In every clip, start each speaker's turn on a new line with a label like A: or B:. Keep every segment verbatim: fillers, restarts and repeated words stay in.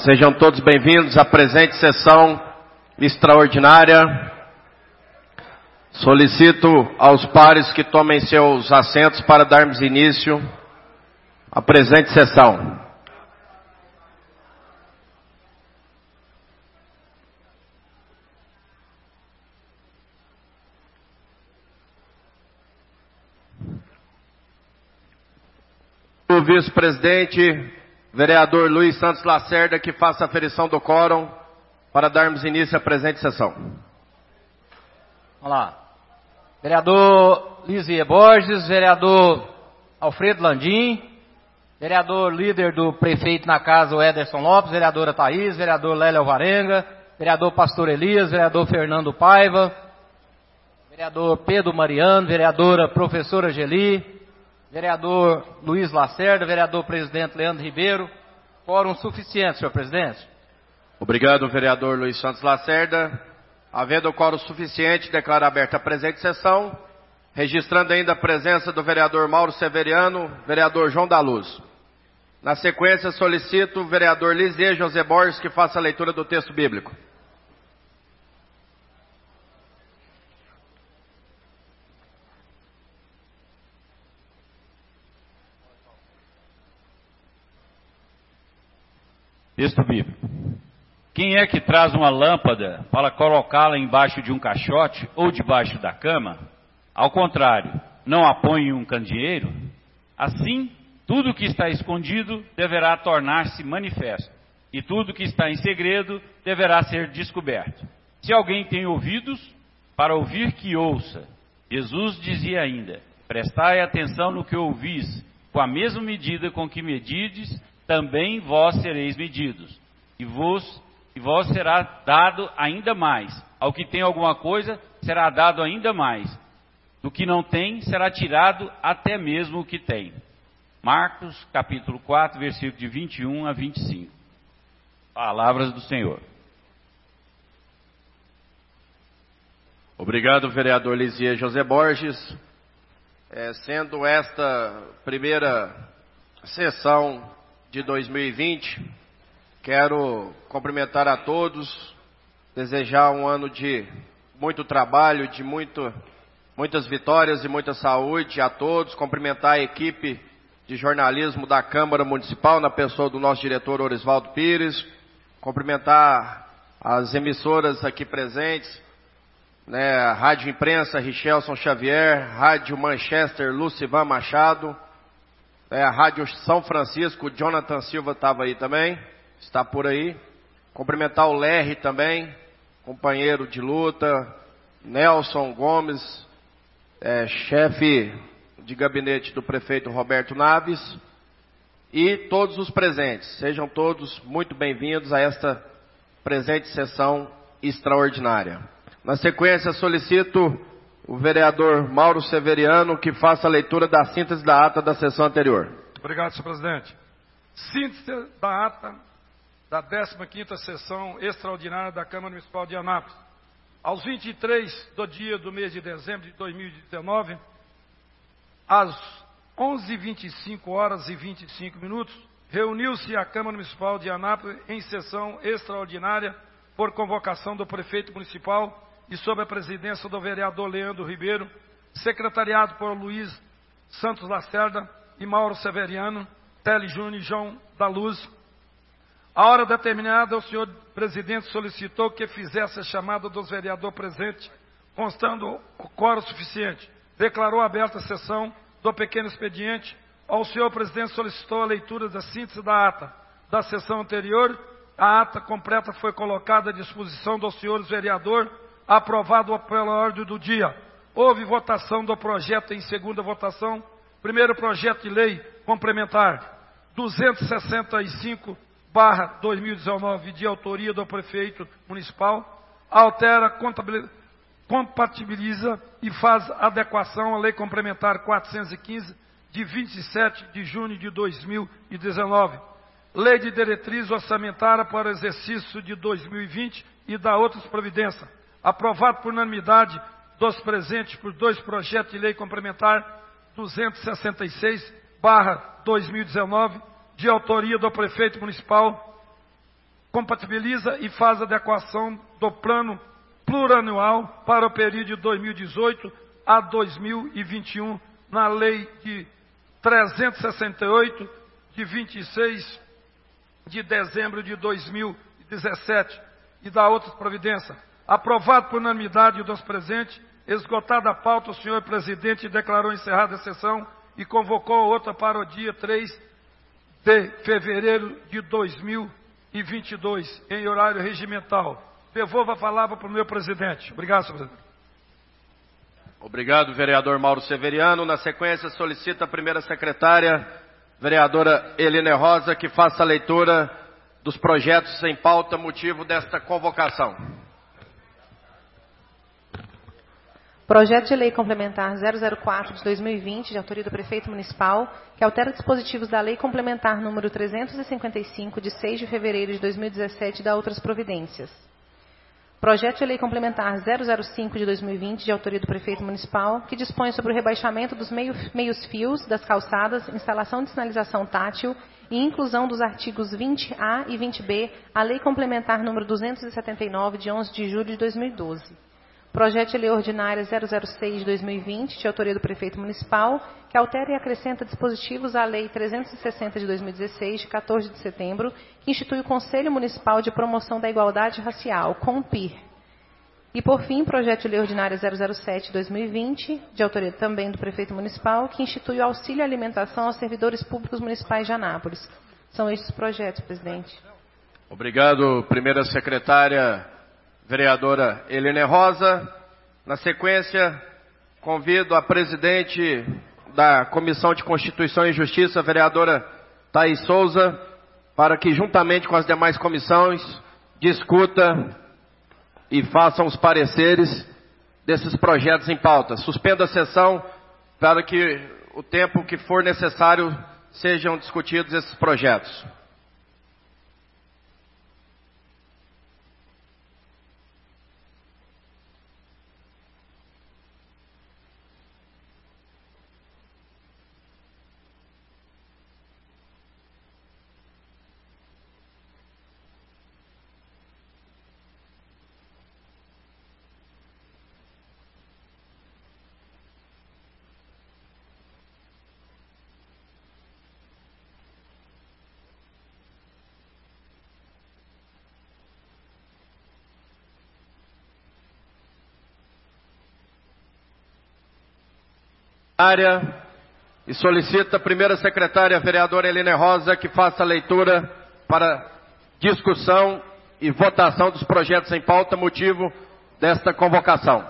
A: Sejam todos bem-vindos à presente sessão extraordinária. Solicito aos pares que tomem seus assentos para darmos início à presente sessão. O vice-presidente, vereador Luiz Santos Lacerda, que faça a aferição do quórum para darmos início à presente sessão.
B: Vamos lá. Vereador Lisier Borges, vereador Alfredo Landim, vereador líder do prefeito na casa, o Ederson Lopes, vereadora Thaís, vereador Lélia Alvarenga, vereador Pastor Elias, vereador Fernando Paiva, vereador Pedro Mariano, vereadora professora Geli, vereador Luiz Lacerda, vereador presidente Leandro Ribeiro. Quórum suficiente, senhor presidente.
A: Obrigado, vereador Luiz Santos Lacerda. Havendo o quórum suficiente, declaro aberta a presente sessão, registrando ainda a presença do vereador Mauro Severiano, vereador João da Luz. Na sequência, solicito o vereador Lisier José Borges que faça a leitura do texto bíblico.
C: Texto bíblico. Quem é que traz uma lâmpada para colocá-la embaixo de um caixote ou debaixo da cama? Ao contrário, não a põe em um candeeiro? Assim, tudo que está escondido deverá tornar-se manifesto, e tudo que está em segredo deverá ser descoberto. Se alguém tem ouvidos, para ouvir que ouça. Jesus dizia ainda: prestai atenção no que ouvis, com a mesma medida com que medides, também vós sereis medidos, e vos, e vós será dado ainda mais. Ao que tem alguma coisa, será dado ainda mais. Do que não tem, será tirado até mesmo o que tem. Marcos, capítulo quatro, versículo de vinte e um a vinte e cinco. Palavras do Senhor.
A: Obrigado, vereador Lisier José Borges. É, sendo esta primeira sessão de dois mil e vinte, quero cumprimentar a todos, desejar um ano de muito trabalho, de muito, muitas vitórias e muita saúde a todos, cumprimentar a equipe de jornalismo da Câmara Municipal, na pessoa do nosso diretor Orisvaldo Pires, cumprimentar as emissoras aqui presentes, né, a Rádio Imprensa Richelson Xavier, Rádio Manchester Lucivan Machado, É, a Rádio São Francisco, o Jonathan Silva estava aí também, está por aí. Cumprimentar o Lerre também, companheiro de luta, Nelson Gomes, é, chefe de gabinete do prefeito Roberto Naves, e todos os presentes. Sejam todos muito bem-vindos a esta presente sessão extraordinária. Na sequência, solicito o vereador Mauro Severiano que faça a leitura da síntese da ata da sessão anterior.
D: Obrigado, senhor presidente. Síntese da ata da décima quinta sessão extraordinária da Câmara Municipal de Anápolis. Aos vinte e três do dia do mês de dezembro de dois mil e dezenove, às onze e vinte e cinco horas e vinte e cinco minutos, reuniu-se a Câmara Municipal de Anápolis em sessão extraordinária por convocação do prefeito municipal e sob a presidência do vereador Leandro Ribeiro, secretariado por Luiz Santos Lacerda e Mauro Severiano, Tele Júnior e João da Luz. A hora determinada, o senhor presidente solicitou que fizesse a chamada dos vereadores presentes, constando o quórum suficiente. Declarou aberta a sessão do pequeno expediente. Ao senhor presidente solicitou a leitura da síntese da ata da sessão anterior. A ata completa foi colocada à disposição dos senhores vereadores, aprovado pela ordem do dia. Houve votação do projeto em segunda votação. Primeiro projeto de lei complementar duzentos e sessenta e cinco barra dois mil e dezenove, de autoria do prefeito municipal, altera, compatibiliza e faz adequação à lei complementar quatrocentos e quinze, de vinte e sete de junho de dois mil e dezenove. Lei de diretriz orçamentária para o exercício de dois mil e vinte e da outras providências. Aprovado por unanimidade dos presentes por dois projetos de lei complementar duzentos e sessenta e seis barra dois mil e dezenove, de autoria do prefeito municipal, compatibiliza e faz adequação do plano plurianual para o período de dois mil e dezoito a dois mil e vinte e um, na Lei de trezentos e sessenta e oito, de vinte e seis de dezembro de dois mil e dezessete, e da outras providências. Aprovado por unanimidade dos presentes, esgotada a pauta, o senhor presidente declarou encerrada a sessão e convocou outra para o dia três de fevereiro de dois mil e vinte e dois, em horário regimental. Devolvo a palavra para o meu presidente. Obrigado, senhor presidente.
A: Obrigado, vereador Mauro Severiano. Na sequência, solicita a primeira secretária, vereadora Eline Rosa, que faça a leitura dos projetos em pauta, motivo desta convocação.
E: Projeto de Lei Complementar zero zero quatro de dois mil e vinte, de autoria do Prefeito Municipal, que altera dispositivos da Lei Complementar número trezentos e cinquenta e cinco, de seis de fevereiro de dois mil e dezessete, e da outras providências. Projeto de Lei Complementar zero zero cinco de dois mil e vinte, de autoria do Prefeito Municipal, que dispõe sobre o rebaixamento dos meio, meios fios das calçadas, instalação de sinalização tátil e inclusão dos artigos vinte A e vinte B à Lei Complementar número duzentos e setenta e nove, de onze de julho de dois mil e doze. Projeto de Lei Ordinária zero zero seis de dois mil e vinte, de autoria do Prefeito Municipal, que altera e acrescenta dispositivos à Lei trezentos e sessenta de dois mil e dezesseis, de quatorze de setembro, que institui o Conselho Municipal de Promoção da Igualdade Racial, CONPIR. E, por fim, Projeto de Lei Ordinária zero zero sete de dois mil e vinte, de autoria também do Prefeito Municipal, que institui o auxílio à alimentação aos servidores públicos municipais de Anápolis. São estes os projetos, presidente.
A: Obrigado, primeira secretária, vereadora Eline Rosa. Na sequência, convido a presidente da Comissão de Constituição e Justiça, vereadora Thaís Souza, para que, juntamente com as demais comissões, discuta e façam os pareceres desses projetos em pauta. Suspenda a sessão para que o tempo que for necessário sejam discutidos esses projetos. E solicita a primeira secretária, a vereadora Eline Rosa, que faça a leitura para discussão e votação dos projetos em pauta, motivo desta convocação.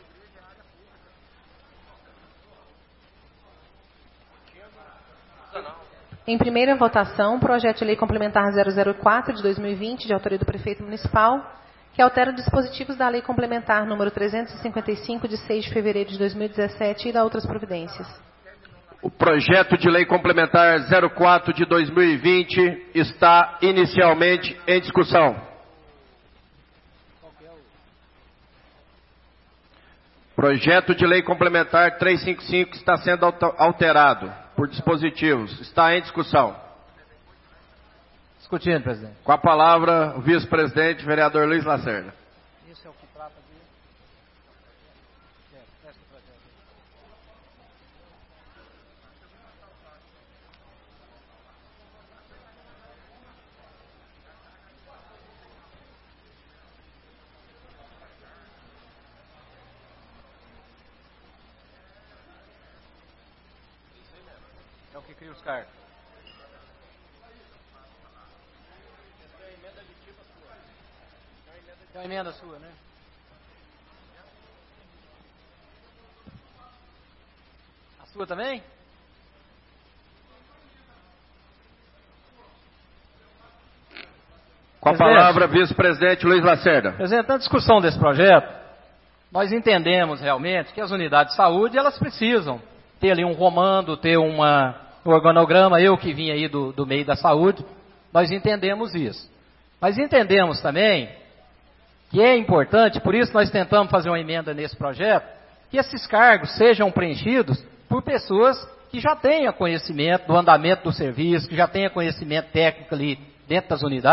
E: Em primeira votação, Projeto de Lei Complementar zero zero quatro de dois mil e vinte, de autoria do Prefeito Municipal, que altera dispositivos da Lei Complementar número trezentos e cinquenta e cinco, de seis de fevereiro de dois mil e dezessete, e da outras providências.
A: O projeto de lei complementar zero quatro de dois mil e vinte está inicialmente em discussão. Projeto de lei complementar trezentos e cinquenta e cinco está sendo alterado por dispositivos. Está em discussão.
B: Discutindo, presidente.
A: Com a palavra, o vice-presidente, vereador Luiz Lacerda.
B: Isso é o que trata de... É o que cria os cargos. É uma emenda sua, né? A sua também?
A: Com a palavra, vice-presidente Luiz Lacerda.
B: Presidente, na discussão desse projeto, nós entendemos realmente que as unidades de saúde, elas precisam ter ali um comando, ter uma, um organograma. Eu que vim aí do, do meio da saúde, nós entendemos isso. Mas entendemos também que é importante, por isso nós tentamos fazer uma emenda nesse projeto, que esses cargos sejam preenchidos por pessoas que já tenham conhecimento do andamento do serviço, que já tenham conhecimento técnico ali dentro das unidades,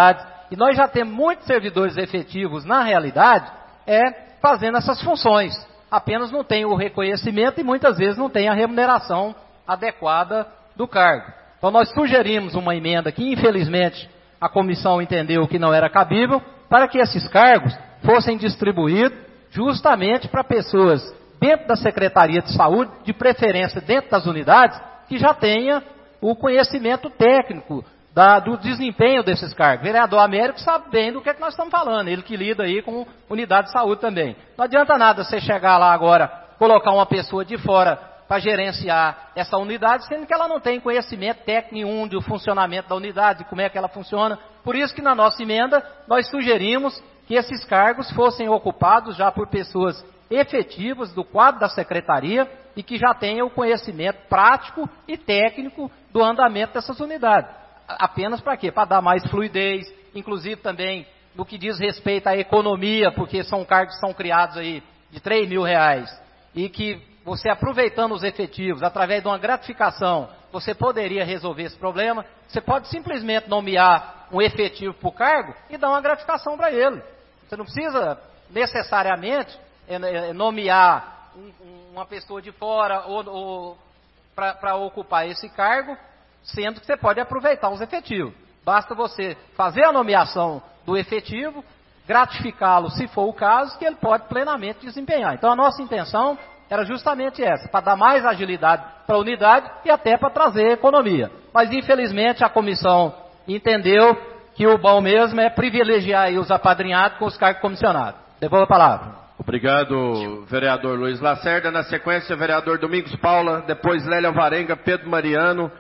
B: E nós já temos muitos servidores efetivos, na realidade, é, fazendo essas funções. Apenas não tem o reconhecimento e muitas vezes não tem a remuneração adequada do cargo. Então nós sugerimos uma emenda que, infelizmente, a comissão entendeu que não era cabível, para que esses cargos fossem distribuídos justamente para pessoas dentro da Secretaria de Saúde, de preferência dentro das unidades, que já tenha o conhecimento técnico da, do desempenho desses cargos. O vereador Américo sabe bem do que, é que nós estamos falando, ele que lida aí com unidade de saúde também. Não adianta nada você chegar lá agora, colocar uma pessoa de fora para gerenciar essa unidade, sendo que ela não tem conhecimento técnico nenhum do funcionamento da unidade, de como é que ela funciona. Por isso que na nossa emenda nós sugerimos que esses cargos fossem ocupados já por pessoas efetivas do quadro da secretaria e que já tenham o conhecimento prático e técnico do andamento dessas unidades. Apenas para quê? Para dar mais fluidez, inclusive também no que diz respeito à economia, porque são cargos que são criados aí de três mil reais e que você aproveitando os efetivos, através de uma gratificação, você poderia resolver esse problema. Você pode simplesmente nomear um efetivo para o cargo e dar uma gratificação para ele. Você não precisa necessariamente nomear uma pessoa de fora ou, ou para ocupar esse cargo, sendo que você pode aproveitar os efetivos. Basta você fazer a nomeação do efetivo, gratificá-lo se for o caso, que ele pode plenamente desempenhar. Então a nossa intenção era justamente essa, para dar mais agilidade para a unidade e até para trazer economia. Mas infelizmente a comissão entendeu que o bom mesmo é privilegiar aí os apadrinhados com os cargos comissionados. Devolvo a palavra.
A: Obrigado, vereador Luiz Lacerda. Na sequência, vereador Domingos Paula, depois Lélia Varenga, Pedro Mariano,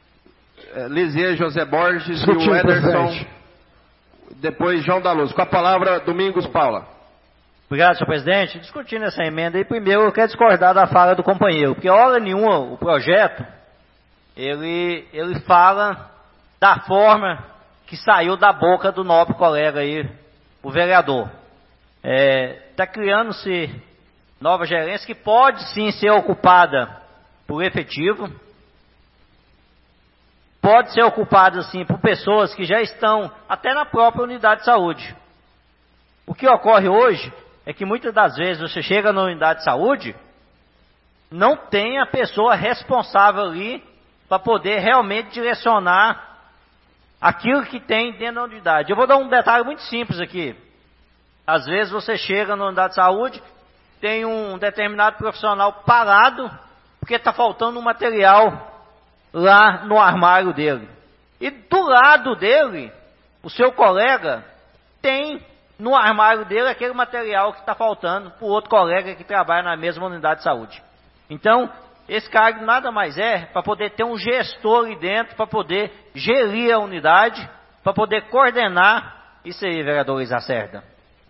A: Lisier José Borges e o Ederson, depois João da Luz. Com a palavra, Domingos Paula.
F: Obrigado, senhor presidente. Discutindo essa emenda aí, primeiro eu quero discordar da fala do companheiro, porque hora nenhuma o projeto, ele, ele fala da forma que saiu da boca do nobre colega aí, o vereador. Está é, criando-se nova gerência que pode sim ser ocupada por efetivo, pode ser ocupada sim por pessoas que já estão até na própria unidade de saúde. O que ocorre hoje é que muitas das vezes você chega na unidade de saúde, não tem a pessoa responsável ali para poder realmente direcionar aquilo que tem dentro da unidade. Eu vou dar um detalhe muito simples aqui. Às vezes você chega na unidade de saúde, tem um determinado profissional parado, porque está faltando um material lá no armário dele. E do lado dele, o seu colega tem no armário dele aquele material que está faltando para o outro colega que trabalha na mesma unidade de saúde. Então, esse cargo nada mais é para poder ter um gestor ali dentro, para poder gerir a unidade, para poder coordenar isso aí, vereador Luiz Lacerda.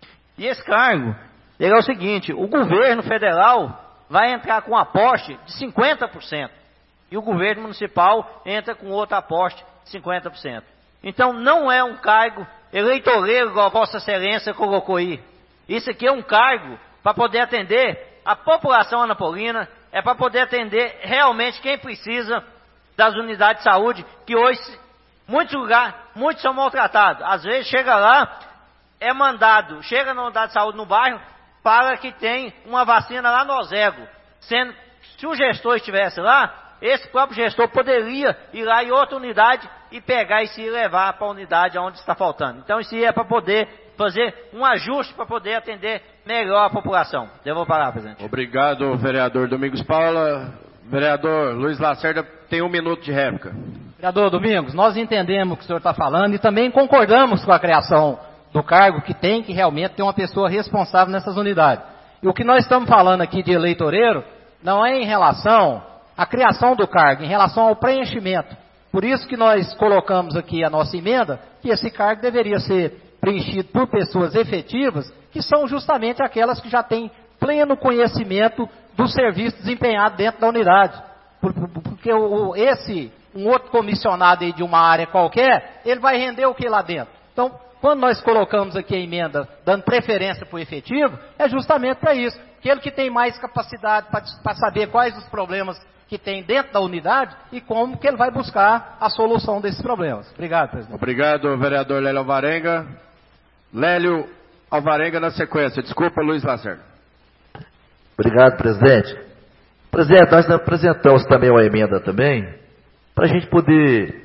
F: E esse cargo, ele é o seguinte, o governo federal vai entrar com um aporte de cinquenta por cento e o governo municipal entra com outro aporte de cinquenta por cento. Então, não é um cargo eleitoreiro, igual a Vossa Excelência colocou aí. Isso aqui é um cargo para poder atender a população anapolina, é para poder atender realmente quem precisa das unidades de saúde, que hoje, muitos lugares, muitos são maltratados. Às vezes chega lá, é mandado, chega na unidade de saúde no bairro, para que tem uma vacina lá no Ozego. Sendo, se o gestor estivesse lá, esse próprio gestor poderia ir lá em outra unidade e pegar e se levar para a unidade onde está faltando. Então isso é para poder fazer um ajuste para poder atender melhor a população. Devo parar, presidente.
A: Obrigado, vereador Domingos Paula. Vereador Luiz Lacerda tem um minuto de réplica.
B: Vereador Domingos, nós entendemos o que o senhor está falando e também concordamos com a criação do cargo que tem que realmente ter uma pessoa responsável nessas unidades. E o que nós estamos falando aqui de eleitoreiro não é em relação à criação do cargo, em relação ao preenchimento. Por isso que nós colocamos aqui a nossa emenda, que esse cargo deveria ser preenchido por pessoas efetivas, que são justamente aquelas que já têm pleno conhecimento do serviço desempenhado dentro da unidade. Porque o, esse, um outro comissionado aí de uma área qualquer, ele vai render o que lá dentro? Então, quando nós colocamos aqui a emenda dando preferência para o efetivo, é justamente para isso. Aquele que tem mais capacidade para saber quais os problemas que tem dentro da unidade e como que ele vai buscar a solução desses problemas. Obrigado, presidente.
A: Obrigado, vereador Lélio Alvarenga. Lélio Alvarenga na sequência. Desculpa, Luiz Lacerda.
G: Obrigado, presidente. Presidente, nós apresentamos também uma emenda também, para a gente poder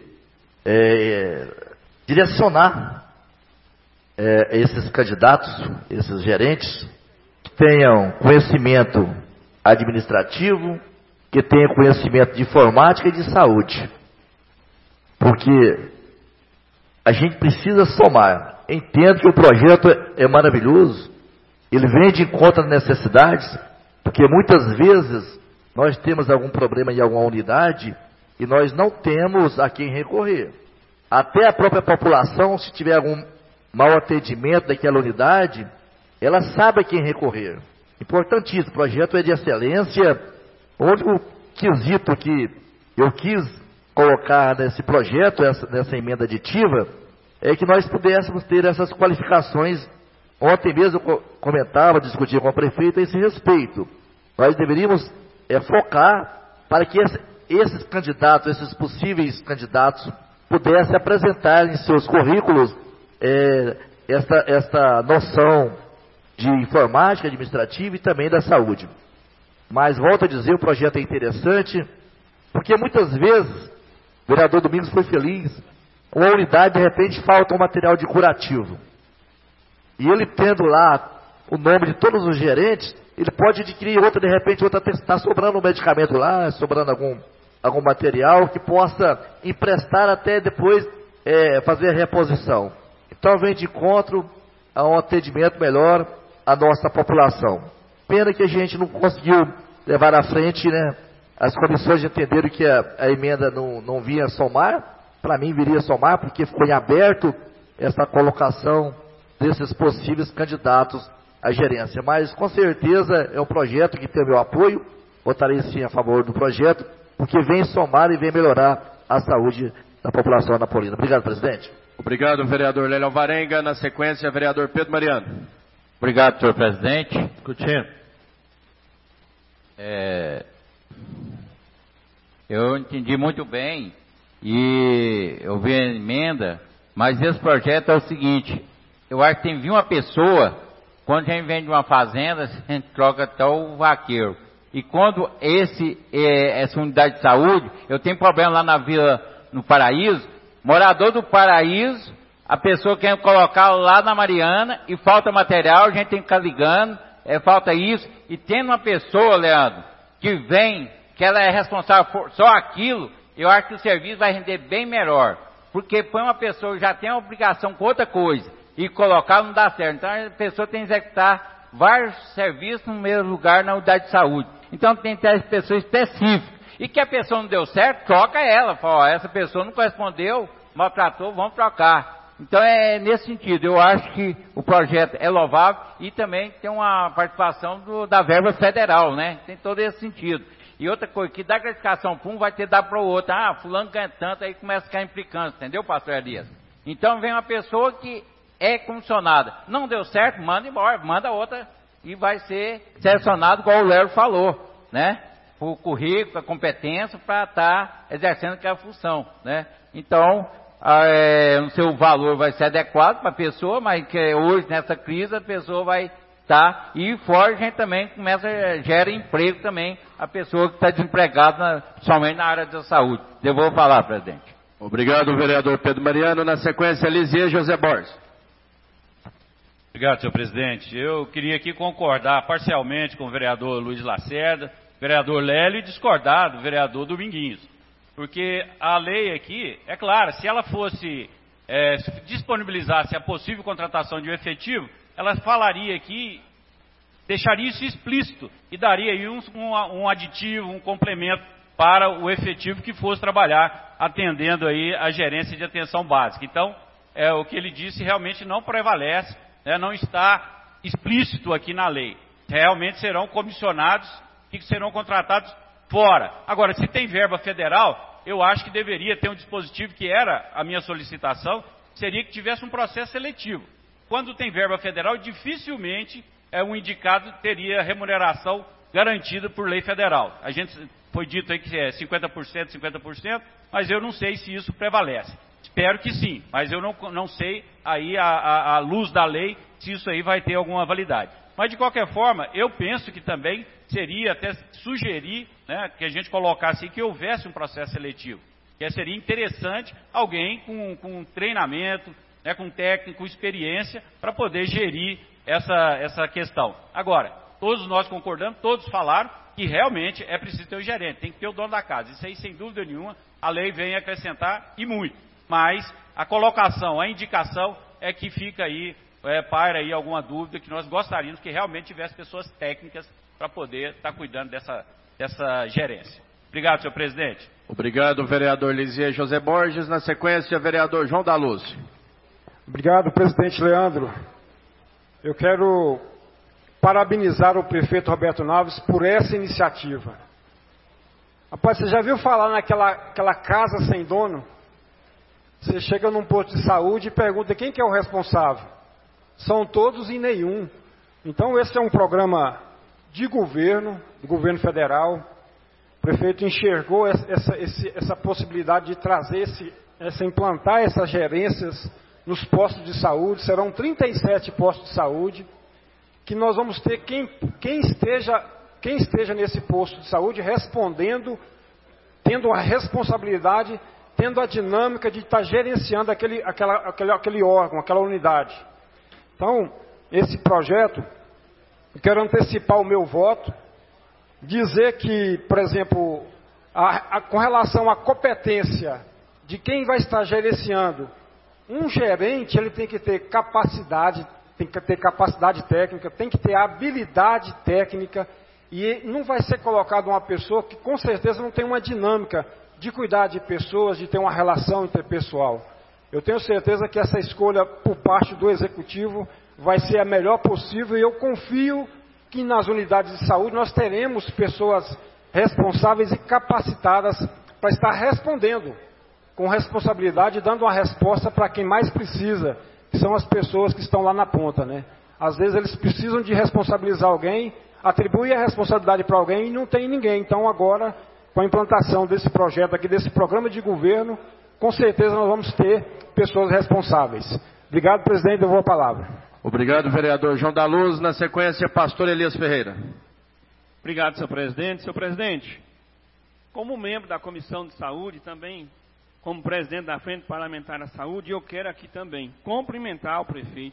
G: é, direcionar é, esses candidatos, esses gerentes, que tenham conhecimento administrativo, que tenham conhecimento de informática e de saúde. Porque a gente precisa somar. Entendo que o projeto é maravilhoso, ele vem de encontro às necessidades, porque muitas vezes nós temos algum problema em alguma unidade e nós não temos a quem recorrer. Até a própria população, se tiver algum mau atendimento daquela unidade, ela sabe a quem recorrer. Importantíssimo, o projeto é de excelência, onde o quesito que eu quis colocar nesse projeto, essa, nessa emenda aditiva, é que nós pudéssemos ter essas qualificações. Ontem mesmo eu comentava, discutia com a prefeita a esse respeito. Nós deveríamos é, focar para que esse, esses candidatos, esses possíveis candidatos, pudessem apresentar em seus currículos é, esta, esta noção de informática administrativa e também da saúde. Mas, volto a dizer, o projeto é interessante, porque muitas vezes, o vereador Domingos foi feliz, uma unidade, de repente, falta um material de curativo. E ele tendo lá o nome de todos os gerentes, ele pode adquirir outra, de repente, outra, está sobrando um medicamento lá, sobrando algum, algum material que possa emprestar até depois é, fazer a reposição. Então vem de encontro a um atendimento melhor à nossa população. Pena que a gente não conseguiu levar à frente, né? As comissões entenderam que a, a emenda não, não vinha somar, para mim viria somar, porque ficou em aberto essa colocação desses possíveis candidatos à gerência. Mas, com certeza, é um projeto que tem o meu apoio. Votarei sim a favor do projeto, porque vem somar e vem melhorar a saúde da população anapolina. Obrigado, presidente.
A: Obrigado, vereador Lélio Alvarenga. Na sequência, vereador Pedro Mariano.
C: Obrigado, senhor presidente.
B: Discutindo.
C: É, eu entendi muito bem e eu vi a emenda, mas esse projeto é o seguinte: eu acho que tem que vir uma pessoa, quando a gente vende uma fazenda, a gente troca até o vaqueiro. E quando esse, é, essa unidade de saúde, eu tenho problema lá na Vila, no Paraíso, morador do Paraíso, a pessoa quer colocar lá na Mariana e falta material, a gente tem que ficar ligando, é, falta isso. E tendo uma pessoa, Leandro, que vem, que ela é responsável por só aquilo, eu acho que o serviço vai render bem melhor. Porque põe uma pessoa que já tem a obrigação com outra coisa e colocar não dá certo. Então a pessoa tem que executar vários serviços no mesmo lugar na unidade de saúde. Então tem que ter essa pessoa específica. E que a pessoa não deu certo, troca ela. Fala, ó, essa pessoa não correspondeu, maltratou, vamos trocar. Então é nesse sentido, eu acho que o projeto é louvável e também tem uma participação do, da verba federal, né? Tem todo esse sentido. E outra coisa, que dá gratificação para um, vai ter que dar para o outro. Ah, fulano ganha tanto, aí começa a ficar implicância, entendeu, pastor Elias? Então vem uma pessoa que é comissionada. Não deu certo, manda embora, manda outra e vai ser selecionado, igual o Léo falou, né? O currículo, a competência para estar tá exercendo aquela função, né? Então, é, não sei o valor vai ser adequado para a pessoa, mas que hoje nessa crise a pessoa vai estar, tá, e fora a gente também começa, gera emprego também, a pessoa que está desempregada, somente na área da saúde. Eu vou falar, presidente.
A: Obrigado, vereador Pedro Mariano. Na sequência, Lisier José Borges.
C: Obrigado, senhor presidente. Eu queria aqui concordar parcialmente com o vereador Luiz Lacerda, vereador Lélio, e discordar do vereador Dominguinhos. Porque a lei aqui, é clara, se ela fosse, é, se disponibilizasse a possível contratação de um efetivo, ela falaria aqui, deixaria isso explícito e daria aí um, um, um aditivo, um complemento para o efetivo que fosse trabalhar atendendo aí a gerência de atenção básica. Então, é, o que ele disse realmente não prevalece, né, não está explícito aqui na lei. Realmente serão comissionados que serão contratados fora. Agora, se tem verba federal, eu acho que deveria ter um dispositivo, que era a minha solicitação, seria que tivesse um processo seletivo. Quando tem verba federal, dificilmente é, um indicado teria remuneração garantido por lei federal. A gente foi dito aí que é cinquenta por cento, cinquenta por cento, mas eu não sei se isso prevalece. Espero que sim, mas eu não, não sei aí a, a, a luz da lei se isso aí vai ter alguma validade. Mas de qualquer forma, eu penso que também seria até sugerir, né, que a gente colocasse que houvesse um processo seletivo. Que seria interessante alguém com, com treinamento, né, com técnico, com experiência, para poder gerir essa, essa questão. Agora, todos nós concordamos, todos falaram que realmente é preciso ter o gerente, tem que ter o dono da casa. Isso aí, sem dúvida nenhuma, a lei vem acrescentar e muito. Mas a colocação, a indicação é que fica aí, é, para aí alguma dúvida, que nós gostaríamos que realmente tivesse pessoas técnicas para poder estar cuidando dessa, dessa gerência. Obrigado, senhor presidente.
A: Obrigado, vereador Lisier José Borges. Na sequência, vereador João da Luz.
H: Obrigado, presidente Leandro. Eu quero parabenizar o prefeito Roberto Naves por essa iniciativa. Rapaz, você já viu falar naquela aquela casa sem dono? Você chega num posto de saúde e pergunta quem que é o responsável. São todos e nenhum. Então esse é um programa de governo, do governo federal. O prefeito enxergou essa, essa, essa possibilidade de trazer, esse, essa, implantar essas gerências nos postos de saúde. Serão trinta e sete postos de saúde, que nós vamos ter quem, quem, esteja, quem esteja nesse posto de saúde respondendo, tendo a responsabilidade, tendo a dinâmica de estar gerenciando aquele, aquela, aquele, aquele órgão, aquela unidade. Então, esse projeto, eu quero antecipar o meu voto, dizer que, por exemplo, a, a, com relação à competência de quem vai estar gerenciando, um gerente ele tem que ter capacidade, tem que ter capacidade técnica, tem que ter habilidade técnica, e não vai ser colocado uma pessoa que com certeza não tem uma dinâmica de cuidar de pessoas, de ter uma relação interpessoal. Eu tenho certeza que essa escolha por parte do Executivo vai ser a melhor possível, e eu confio que nas unidades de saúde nós teremos pessoas responsáveis e capacitadas para estar respondendo com responsabilidade, dando uma resposta para quem mais precisa, que são as pessoas que estão lá na ponta, né? Às vezes eles precisam de responsabilizar alguém, atribuir a responsabilidade para alguém e não tem ninguém. Então agora, com a implantação desse projeto aqui, desse programa de governo, com certeza nós vamos ter pessoas responsáveis. Obrigado, presidente, eu vou a palavra.
A: Obrigado, vereador João da Luz. Na sequência, pastor Elias Ferreira.
I: Obrigado, senhor presidente. Senhor presidente, como membro da Comissão de Saúde, também como presidente da Frente Parlamentar da Saúde, eu quero aqui também cumprimentar o prefeito.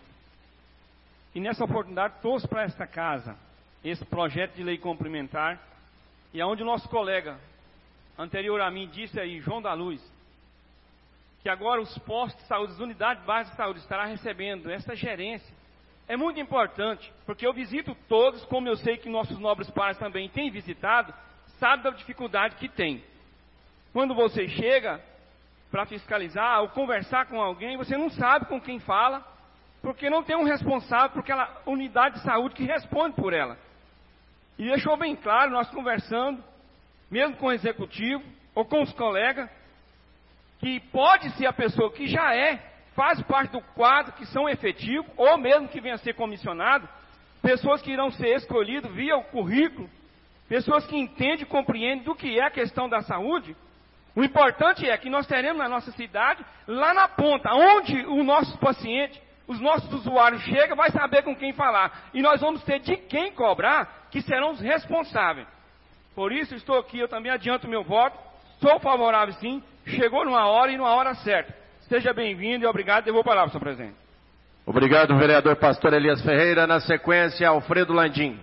I: E nessa oportunidade, trouxe para esta casa esse projeto de lei complementar, e aonde o nosso colega anterior a mim disse aí, João da Luz, que agora os postos de saúde, as unidades básicas de saúde estará recebendo essa gerência. É muito importante, porque eu visito todos, como eu sei que nossos nobres pares também têm visitado, sabe da dificuldade que tem. Quando você chega para fiscalizar ou conversar com alguém, você não sabe com quem fala, porque não tem um responsável por aquela unidade de saúde que responde por ela. E deixou bem claro, nós conversando, mesmo com o executivo ou com os colegas, que pode ser a pessoa que já é, faz parte do quadro, que são efetivos, ou mesmo que venha a ser comissionado, pessoas que irão ser escolhidas via o currículo, pessoas que entendem e compreendem do que é a questão da saúde. O importante é que nós teremos na nossa cidade, lá na ponta, onde o nosso paciente, os nossos usuários chegam, vai saber com quem falar. E nós vamos ter de quem cobrar, que serão os responsáveis. Por isso estou aqui, eu também adianto meu voto, sou favorável sim, chegou numa hora e numa hora certa. Seja bem-vindo e obrigado, devolvo a palavra, senhor presidente.
A: Obrigado, vereador pastor Elias Ferreira. Na sequência, Alfredo Landim.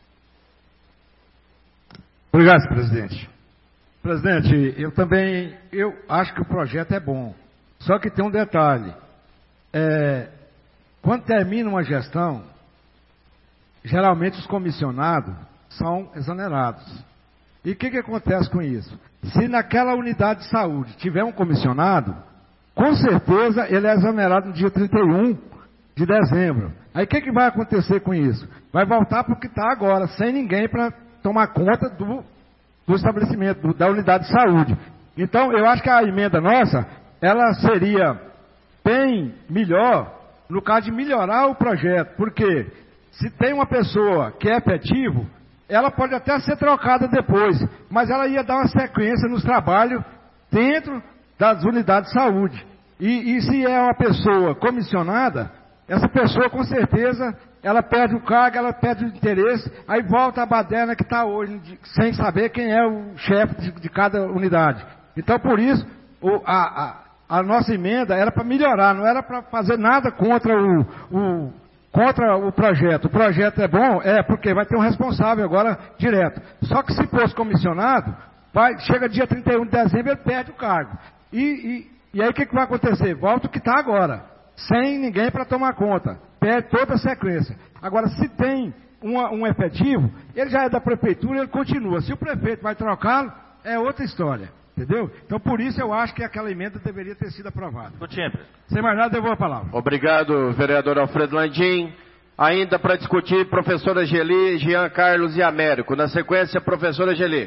J: Obrigado, presidente. Presidente, eu também, eu acho que o projeto é bom. Só que tem um detalhe. É, quando termina uma gestão, geralmente os comissionados são exonerados. E o que, que acontece com isso? Se naquela unidade de saúde tiver um comissionado, com certeza ele é exonerado no dia trinta e um de dezembro. Aí o que, que vai acontecer com isso? Vai voltar para o que está agora, sem ninguém para tomar conta do, do estabelecimento, do, da unidade de saúde. Então, eu acho que a emenda nossa, ela seria bem melhor no caso de melhorar o projeto, porque se tem uma pessoa que é efetivo, ela pode até ser trocada depois, mas ela ia dar uma sequência nos trabalhos dentro das unidades de saúde. E, e se é uma pessoa comissionada, essa pessoa com certeza, ela perde o cargo, ela perde o interesse, aí volta a baderna que está hoje, de, sem saber quem é o chefe de, de cada unidade. Então, por isso, o, a, a, a nossa emenda era para melhorar, não era para fazer nada contra o, o, contra o projeto. O projeto é bom, é porque vai ter um responsável agora direto. Só que se fosse comissionado, vai, chega dia trinta e um de dezembro, ele perde o cargo. E, e, e aí o que, que vai acontecer? Volta o que está agora, sem ninguém para tomar conta. Perde toda a sequência. Agora, se tem uma, um efetivo, ele já é da prefeitura, ele continua. Se o prefeito vai trocá-lo, é outra história. Entendeu? Então, por isso eu acho que aquela emenda deveria ter sido aprovada. Sem mais nada, devolvo a palavra.
A: Obrigado, vereador Alfredo Landim. Ainda para discutir, professora Geli, Jean Carlos e Américo. Na sequência, professora Geli.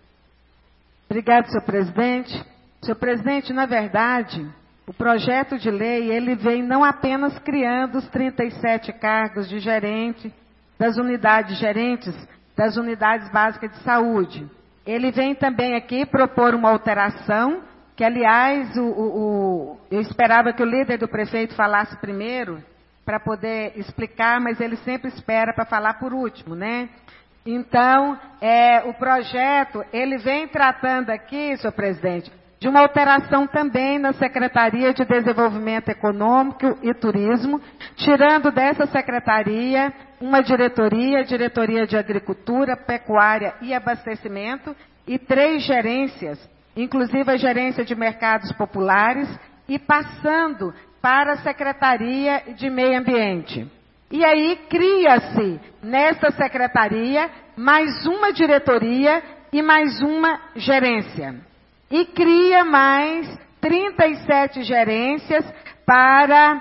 K: Obrigado, senhor presidente. Senhor presidente, na verdade, o projeto de lei, ele vem não apenas criando os trinta e sete cargos de gerente das unidades gerentes das unidades básicas de saúde. Ele vem também aqui propor uma alteração, que aliás, o, o, o, eu esperava que o líder do prefeito falasse primeiro, para poder explicar, mas ele sempre espera para falar por último, né? Então, é, o projeto, ele vem tratando aqui, senhor presidente, de uma alteração também na Secretaria de Desenvolvimento Econômico e Turismo, tirando dessa secretaria uma diretoria, diretoria de Agricultura, Pecuária e Abastecimento, e três gerências, inclusive a gerência de Mercados Populares, e passando para a Secretaria de Meio Ambiente. E aí cria-se nessa secretaria mais uma diretoria e mais uma gerência. E cria mais trinta e sete gerências para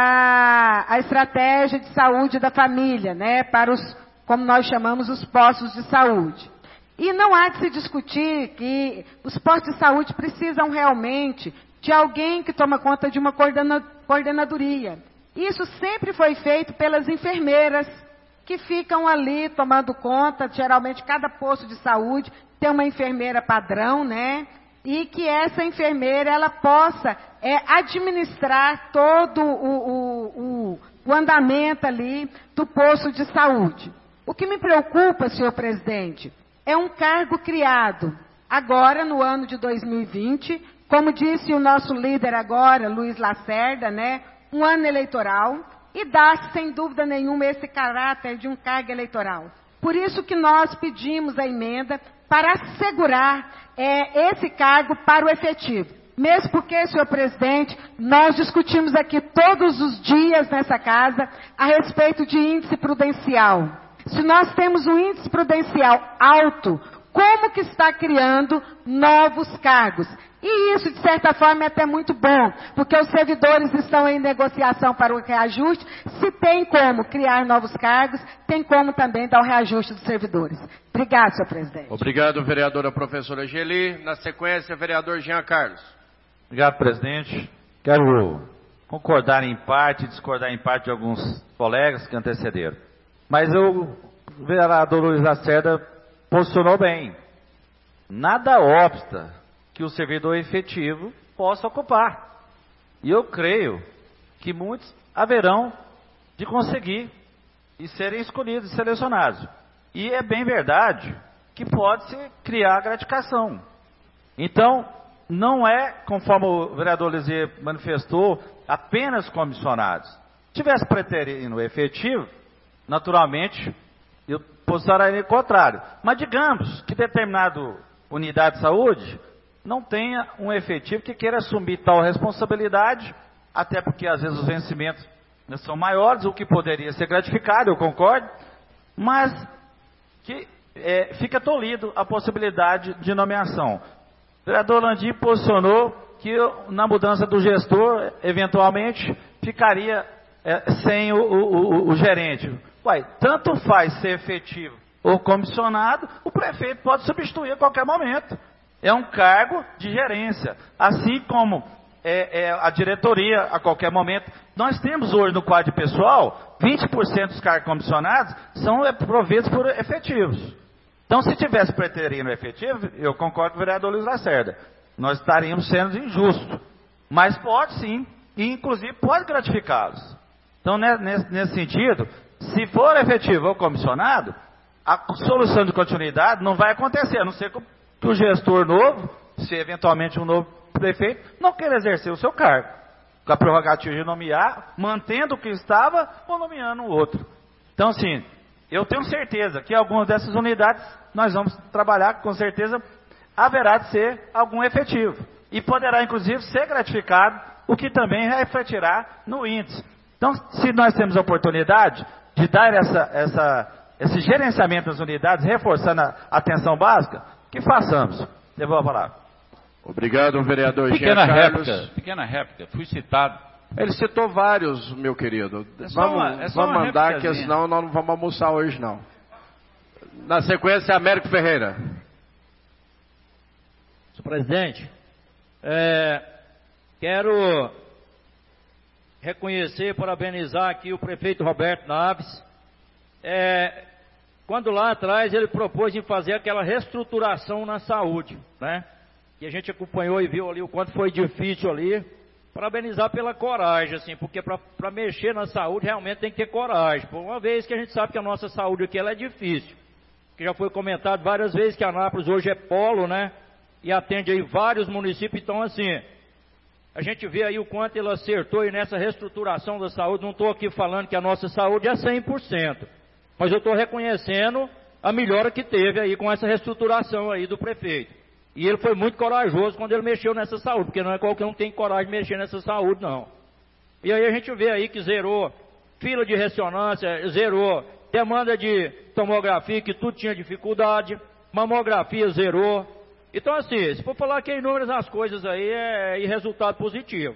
K: a, a estratégia de saúde da família, né? Para os, como nós chamamos, os postos de saúde. E não há de se discutir que os postos de saúde precisam realmente de alguém que toma conta de uma coordena, coordenadoria. Isso sempre foi feito pelas enfermeiras, que ficam ali tomando conta, geralmente cada posto de saúde tem uma enfermeira padrão, né? E que essa enfermeira, ela possa é, administrar todo o, o, o, o andamento ali do posto de saúde. O que me preocupa, senhor presidente, é um cargo criado agora no ano de dois mil e vinte, como disse o nosso líder agora, Luiz Lacerda, né? Um ano eleitoral, e dá, sem dúvida nenhuma, esse caráter de um cargo eleitoral. Por isso que nós pedimos a emenda para assegurar é, esse cargo para o efetivo. Mesmo porque, senhor presidente, nós discutimos aqui todos os dias nessa casa a respeito de índice prudencial. Se nós temos um índice prudencial alto, como que está criando novos cargos? E isso, de certa forma, é até muito bom, porque os servidores estão em negociação para o reajuste. Se tem como criar novos cargos, tem como também dar o reajuste dos servidores. Obrigado, senhor presidente.
A: Obrigado, vereadora professora Geli. Na sequência, vereador Jean Carlos.
C: Obrigado, presidente. Quero concordar em parte e discordar em parte de alguns colegas que antecederam. Mas eu, o vereador Luiz Lacerda posicionou bem. Nada obsta que o servidor efetivo possa ocupar. E eu creio que muitos haverão de conseguir e serem escolhidos e selecionados. E é bem verdade que pode-se criar gratificação. Então, não é, conforme o vereador Lisier manifestou, apenas comissionados. Se tivesse preterido efetivo, naturalmente, eu posicionaria o contrário. Mas digamos que determinado unidade de saúde não tenha um efetivo que queira assumir tal responsabilidade, até porque às vezes os vencimentos são maiores, o que poderia ser gratificado, eu concordo, mas que é, fica tolhido a possibilidade de nomeação. O vereador Landim posicionou que na mudança do gestor, eventualmente, ficaria é, sem o, o, o, o gerente. Uai, tanto faz ser efetivo ou comissionado, o prefeito pode substituir a qualquer momento. É um cargo de gerência, assim como é, é, a diretoria a qualquer momento. Nós temos hoje no quadro pessoal, vinte por cento dos cargos comissionados são providos por efetivos.
L: Então, se tivesse preterino efetivo, eu concordo com o vereador Luiz Lacerda, nós estaríamos sendo injustos. Mas pode sim, e inclusive pode gratificá-los. Então, nesse, nesse sentido, se for efetivo ou comissionado, a solução de continuidade não vai acontecer, a não ser que o gestor novo, se eventualmente um novo prefeito, não queira exercer o seu cargo, com a prerrogativa de nomear, mantendo o que estava ou nomeando um outro. Então, assim, eu tenho certeza que algumas dessas unidades nós vamos trabalhar, com certeza haverá de ser algum efetivo. E poderá, inclusive, ser gratificado, o que também refletirá no índice. Então, se nós temos a oportunidade de dar essa, essa, esse gerenciamento das unidades, reforçando a atenção básica, que façamos. Devolvo a palavra.
A: Obrigado, vereador
C: Pequena
A: Jean
C: réplica,
A: Carlos.
C: pequena réplica, fui citado.
A: Ele citou vários, meu querido.
C: É só
A: vamos
C: uma- é só
A: vamos
C: uma
A: mandar, que
C: réplicazinha.
A: senão nós não vamos almoçar hoje, não. Na sequência, Américo Ferreira.
M: Senhor presidente, é, quero reconhecer e parabenizar aqui o prefeito Roberto Naves. É, quando lá atrás ele propôs em fazer aquela reestruturação na saúde, né? E a gente acompanhou e viu ali o quanto foi difícil ali. Parabenizar pela coragem, assim, porque para mexer na saúde realmente tem que ter coragem. Por uma vez que a gente sabe que a nossa saúde aqui ela é difícil. Que já foi comentado várias vezes que a Anápolis hoje é polo, né? E atende aí vários municípios. Então, assim, a gente vê aí o quanto ele acertou aí nessa reestruturação da saúde. Não estou aqui falando que a nossa saúde é cem por cento. Mas eu estou reconhecendo a melhora que teve aí com essa reestruturação aí do prefeito. E ele foi muito corajoso quando ele mexeu nessa saúde, porque não é qualquer um que tem coragem de mexer nessa saúde, não. E aí a gente vê aí que zerou fila de ressonância, zerou demanda de tomografia, que tudo tinha dificuldade, mamografia zerou. Então, assim, se for falar que é inúmeras as coisas aí, é e resultado positivo.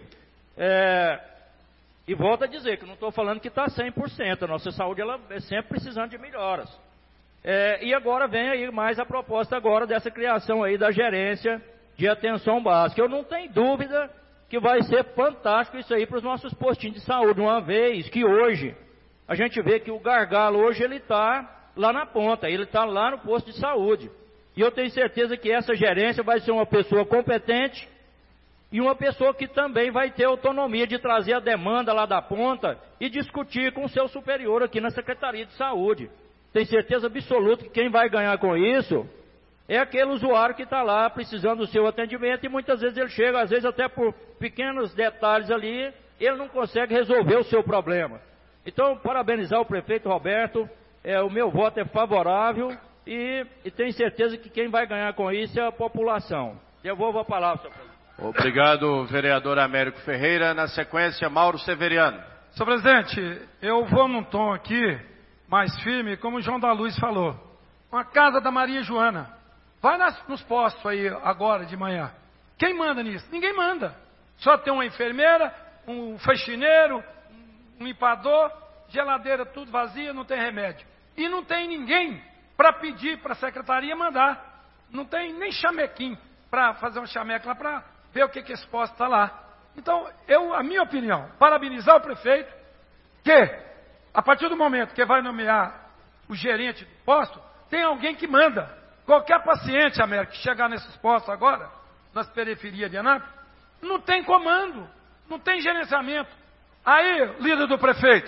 M: É, e volto a dizer que não estou falando que está cem por cento, a nossa saúde ela é sempre precisando de melhoras. É, e agora vem aí mais a proposta agora dessa criação aí da gerência de atenção básica. Eu não tenho dúvida que vai ser fantástico isso aí para os nossos postinhos de saúde, uma vez que hoje a gente vê que o gargalo hoje ele está lá na ponta, ele está lá no posto de saúde. E eu tenho certeza que essa gerência vai ser uma pessoa competente e uma pessoa que também vai ter autonomia de trazer a demanda lá da ponta e discutir com o seu superior aqui na Secretaria de Saúde. Tenho certeza absoluta que quem vai ganhar com isso é aquele usuário que está lá precisando do seu atendimento e muitas vezes ele chega, às vezes até por pequenos detalhes ali, ele não consegue resolver o seu problema. Então, parabenizar o prefeito Roberto, é, o meu voto é favorável e, e tenho certeza que quem vai ganhar com isso é a população. Devolvo a palavra, senhor presidente.
A: Obrigado, vereador Américo Ferreira. Na sequência, Mauro Severiano.
D: Senhor presidente, eu vou num tom aqui mais firme, como o João da Luz falou. Uma casa da Maria Joana. Vai nas, nos postos aí agora de manhã. Quem manda nisso? Ninguém manda. Só tem uma enfermeira, um faxineiro, um limpador, geladeira tudo vazia, não tem remédio. E não tem ninguém para pedir para a secretaria mandar. Não tem nem chamequim para fazer um chameco lá para ver o que, que esse posto está lá. Então, eu, a minha opinião, parabenizar o prefeito, que a partir do momento que vai nomear o gerente do posto, tem alguém que manda. Qualquer paciente, América, que chegar nesses postos agora, nas periferias de Anápolis, não tem comando, não tem gerenciamento. Aí, líder do prefeito,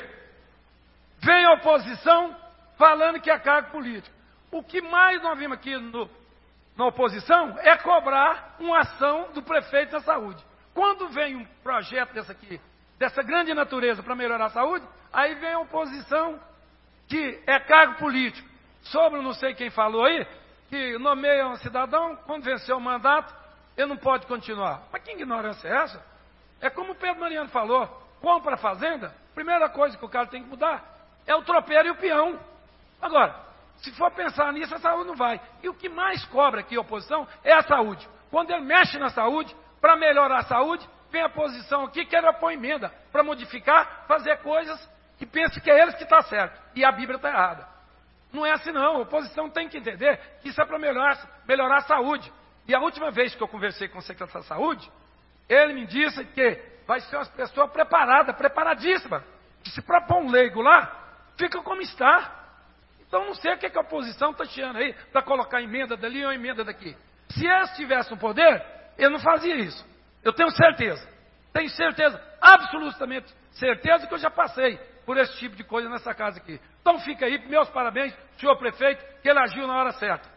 D: vem a oposição falando que é cargo político. O que mais nós vimos aqui no, na oposição é cobrar uma ação do prefeito da saúde. Quando vem um projeto desse aqui, dessa grande natureza para melhorar a saúde, aí vem a oposição que é cargo político. Sobre não sei quem falou aí, que nomeia um cidadão, quando venceu o mandato, ele não pode continuar. Mas que ignorância é essa? É como o Pedro Mariano falou, compra a fazenda, primeira coisa que o cara tem que mudar é o tropeiro e o peão. Agora, se for pensar nisso, a saúde não vai. E o que mais cobra aqui a oposição é a saúde. Quando ele mexe na saúde, para melhorar a saúde, vem a oposição aqui que ele põe emenda para modificar, fazer coisas que pensa que é eles que está certo. E a Bíblia está errada. Não é assim não, a oposição tem que entender que isso é para melhorar, melhorar a saúde. E a última vez que eu conversei com o secretário de saúde, ele me disse que vai ser uma pessoa preparada, preparadíssima. Que se propõe um leigo lá, fica como está. Então não sei o que, que a oposição está chiando aí para colocar emenda dali ou emenda daqui. Se eles tivessem o poder, ele não fazia isso. Eu tenho certeza. Tenho certeza, absolutamente certeza que eu já passei por esse tipo de coisa nessa casa aqui. Então fica aí, meus parabéns, senhor prefeito, que ele agiu na hora certa.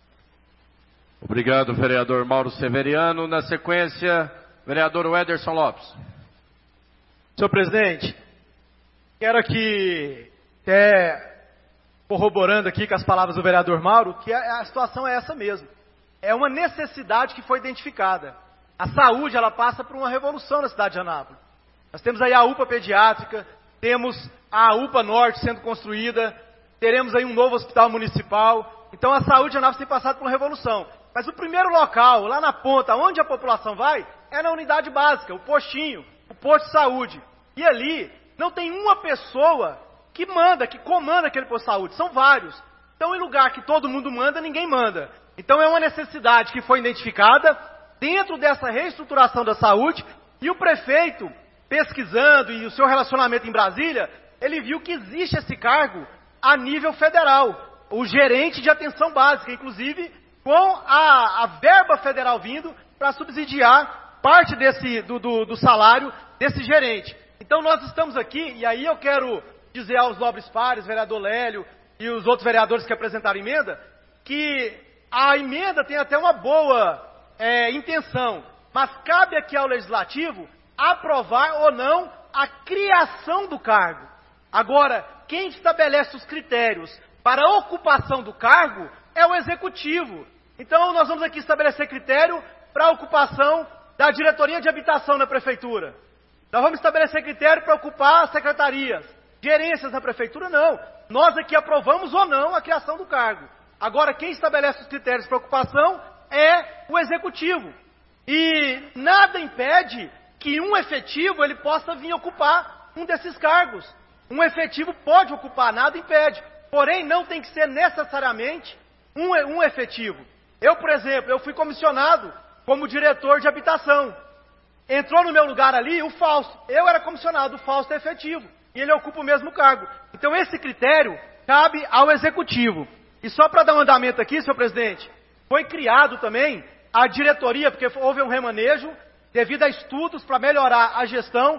A: Obrigado, vereador Mauro Severiano. Na sequência, vereador Wederson Lopes.
N: Senhor presidente, quero aqui, até corroborando aqui com as palavras do vereador Mauro, que a, a situação é essa mesmo. É uma necessidade que foi identificada. A saúde, ela passa por uma revolução na cidade de Anápolis. Nós temos aí a U P A pediátrica, temos a U P A Norte sendo construída, teremos aí um novo hospital municipal. Então a saúde de Anápolis tem passado por uma revolução. Mas o primeiro local, lá na ponta, onde a população vai, é na unidade básica, o postinho, o posto de saúde. E ali não tem uma pessoa que manda, que comanda aquele posto de saúde, são vários. Então em lugar que todo mundo manda, ninguém manda. Então é uma necessidade que foi identificada dentro dessa reestruturação da saúde, e o prefeito, pesquisando e o seu relacionamento em Brasília, ele viu que existe esse cargo a nível federal, o gerente de atenção básica, inclusive com a, a verba federal vindo para subsidiar parte desse, do, do, do salário desse gerente. Então nós estamos aqui, e aí eu quero dizer aos nobres pares, vereador Lélio e os outros vereadores que apresentaram emenda, que a emenda tem até uma boa é, intenção, mas cabe aqui ao Legislativo aprovar ou não a criação do cargo. Agora, quem estabelece os critérios para a ocupação do cargo é o Executivo. Então, nós vamos aqui estabelecer critério para a ocupação da diretoria de habitação na Prefeitura. Nós vamos estabelecer critério para ocupar secretarias, gerências na Prefeitura, não. Nós aqui aprovamos ou não a criação do cargo. Agora, quem estabelece os critérios para ocupação é o Executivo. E nada impede que um efetivo ele possa vir ocupar um desses cargos. Um efetivo pode ocupar, nada impede. Porém, não tem que ser necessariamente um, um efetivo. Eu, por exemplo, eu fui comissionado como diretor de habitação. Entrou no meu lugar ali o Fausto. Eu era comissionado, o Fausto é efetivo. E ele ocupa o mesmo cargo. Então, esse critério cabe ao Executivo. E só para dar um andamento aqui, senhor presidente, foi criado também a diretoria, porque houve um remanejo, devido a estudos para melhorar a gestão.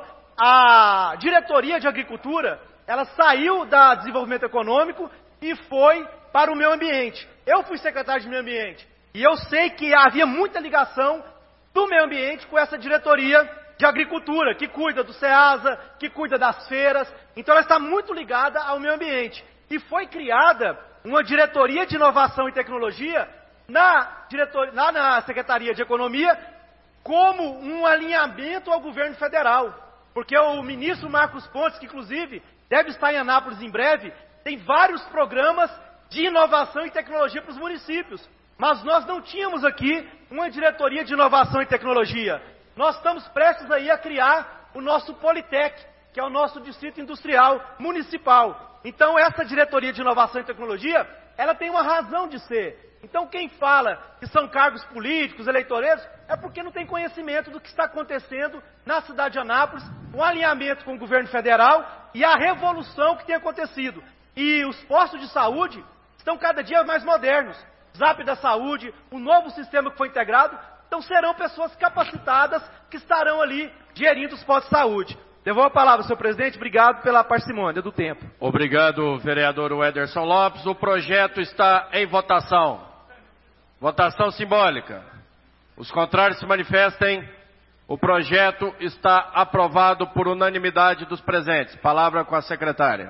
N: A diretoria de agricultura, ela saiu da desenvolvimento econômico e foi para o meio ambiente. Eu fui secretário de meio ambiente e eu sei que havia muita ligação do meio ambiente com essa diretoria de agricultura, que cuida do SEASA, que cuida das feiras. Então ela está muito ligada ao meio ambiente. E foi criada uma diretoria de inovação e tecnologia na, diretor... lá na Secretaria de Economia como um alinhamento ao governo federal. Porque o ministro Marcos Pontes, que inclusive deve estar em Anápolis em breve, tem vários programas de inovação e tecnologia para os municípios. Mas nós não tínhamos aqui uma diretoria de inovação e tecnologia. Nós estamos prestes aí a criar o nosso Politec, que é o nosso distrito industrial municipal. Então essa diretoria de inovação e tecnologia, ela tem uma razão de ser. Então quem fala que são cargos políticos, eleitoreiros, é porque não tem conhecimento do que está acontecendo na cidade de Anápolis, o alinhamento com o governo federal e a revolução que tem acontecido. E os postos de saúde estão cada dia mais modernos. Zap da Saúde, o novo sistema que foi integrado, então serão pessoas capacitadas que estarão ali gerindo os postos de saúde. Devolvo a palavra, senhor presidente. Obrigado pela parcimônia do tempo.
A: Obrigado, vereador Wederson Lopes. O projeto está em votação. Votação simbólica. Os contrários se manifestem. O projeto está aprovado por unanimidade dos presentes. Palavra com a secretária.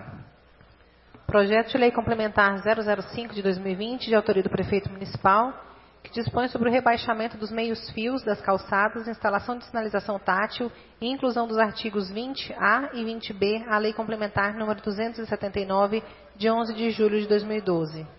E: Projeto de Lei Complementar zero zero cinco de dois mil e vinte, de autoria do Prefeito Municipal, que dispõe sobre o rebaixamento dos meios-fios das calçadas, instalação de sinalização tátil e inclusão dos artigos vinte A e vinte B à Lei Complementar número duzentos e setenta e nove, de onze de julho de dois mil e doze.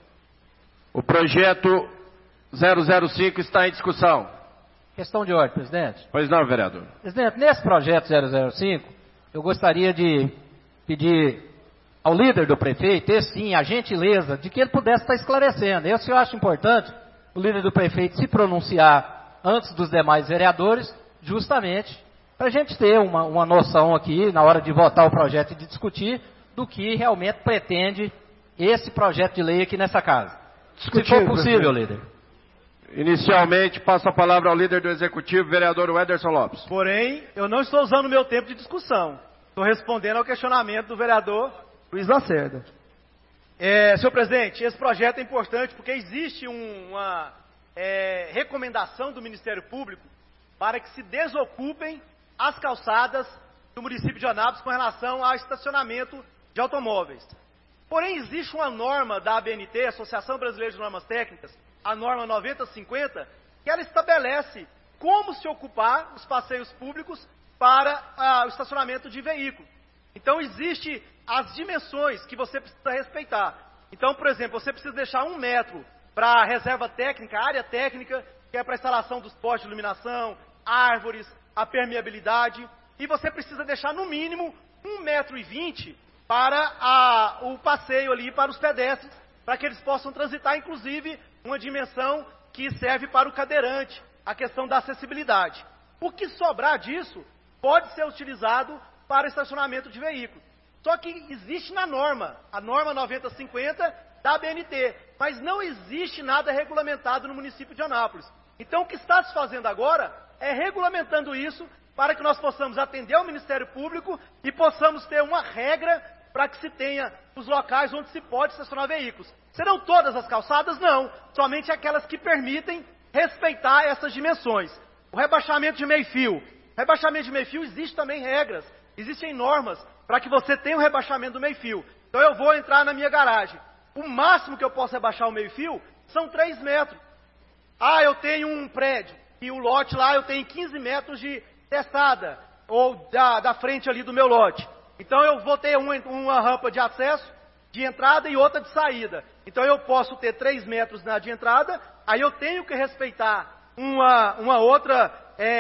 A: O projeto zero zero cinco está em discussão.
B: Questão de ordem, presidente.
A: Pois não, vereador.
B: Presidente, nesse projeto zero zero cinco, eu gostaria de pedir ao líder do prefeito, ter sim a gentileza de que ele pudesse estar esclarecendo. Eu, eu acho importante o líder do prefeito se pronunciar antes dos demais vereadores, justamente para a gente ter uma, uma noção aqui, na hora de votar o projeto e de discutir, do que realmente pretende esse projeto de lei aqui nessa casa.
H: Discutido,
B: Se for possível,
H: presidente.
B: líder.
A: Inicialmente, passo a palavra ao líder do Executivo, vereador Wederson Lopes.
N: Porém, eu não estou usando o meu tempo de discussão. Estou respondendo ao questionamento do vereador Luiz Lacerda. É, senhor presidente, esse projeto é importante porque existe um, uma é, recomendação do Ministério Público para que se desocupem as calçadas do município de Anápolis com relação ao estacionamento de automóveis. Porém, existe uma norma da A B N T, Associação Brasileira de Normas Técnicas, a norma noventa cinquenta, que ela estabelece como se ocupar os passeios públicos para ah, o estacionamento de veículos. Então, existe as dimensões que você precisa respeitar. Então, por exemplo, você precisa deixar um metro para a reserva técnica, a área técnica, que é para a instalação dos postes de iluminação, árvores, a permeabilidade, e você precisa deixar no mínimo um metro e vinte para a, o passeio ali para os pedestres, para que eles possam transitar, inclusive, uma dimensão que serve para o cadeirante, a questão da acessibilidade. O que sobrar disso pode ser utilizado para estacionamento de veículos. Só que existe na norma, a norma noventa cinquenta da A B N T, mas não existe nada regulamentado no município de Anápolis. Então, o que está se fazendo agora é regulamentando isso para que nós possamos atender ao Ministério Público e possamos ter uma regra para que se tenha os locais onde se pode estacionar veículos. Serão todas as calçadas? Não, somente aquelas que permitem respeitar essas dimensões. O rebaixamento de meio-fio. Rebaixamento de meio-fio existe também regras, existem normas para que você tenha o rebaixamento do meio-fio. Então eu vou entrar na minha garagem. O máximo que eu posso rebaixar o meio-fio são três metros. Ah, eu tenho um prédio e o lote lá eu tenho quinze metros de testada, ou da, da frente ali do meu lote. Então eu vou ter uma, uma rampa de acesso, de entrada e outra de saída. Então eu posso ter três metros na de entrada, aí eu tenho que respeitar uma, uma outra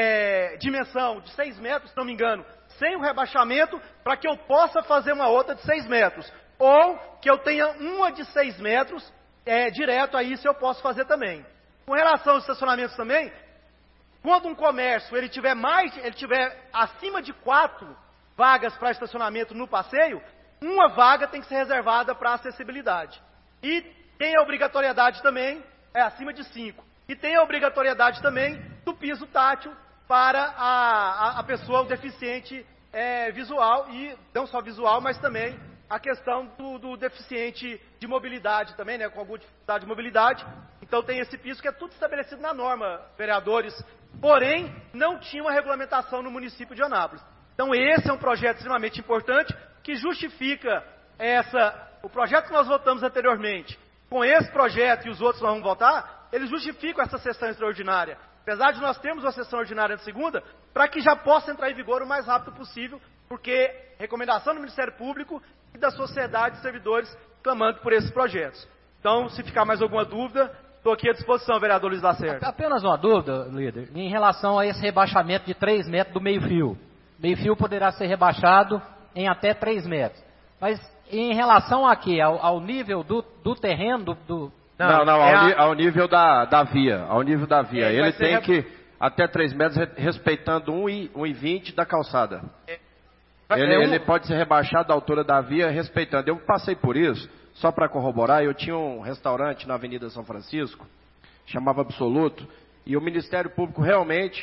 N: é, dimensão de seis metros, se não me engano, sem o rebaixamento, para que eu possa fazer uma outra de seis metros. Ou que eu tenha uma de seis metros, é, direto, aí isso eu posso fazer também. Com relação aos estacionamentos também, quando um comércio ele tiver mais, ele tiver acima de quatro vagas para estacionamento no passeio, uma vaga tem que ser reservada para acessibilidade. E tem a obrigatoriedade também, é acima de cinco. E tem a obrigatoriedade também do piso tátil para a, a, a pessoa, o deficiente é, visual, e não só visual, mas também a questão do, do deficiente de mobilidade também, né, com alguma dificuldade de mobilidade. Então tem esse piso que é tudo estabelecido na norma, vereadores, porém não tinha uma regulamentação no município de Anápolis. Então esse é um projeto extremamente importante que justifica essa, o projeto que nós votamos anteriormente, com esse projeto e os outros nós vamos votar, eles justificam essa sessão extraordinária. Apesar de nós termos uma sessão ordinária de segunda, para que já possa entrar em vigor o mais rápido possível, porque recomendação do Ministério Público e da sociedade de servidores clamando por esses projetos. Então, se ficar mais alguma dúvida, estou aqui à disposição, vereador Luiz Lacerda.
B: Apenas uma dúvida, líder, em relação a esse rebaixamento de três metros do meio-fio. Meio-fio poderá ser rebaixado em até três metros. Mas em relação aqui, ao, ao nível do, do terreno, do... do...
A: Não, não, não é ao, a... ao nível da, da via, ao nível da via. É, ele tem re... que, até três metros, respeitando um e vinte da calçada. É... Ele, é um... ele pode ser rebaixado da altura da via, respeitando. Eu passei por isso, só para corroborar, eu tinha um restaurante na Avenida São Francisco, chamava Absoluto, e o Ministério Público realmente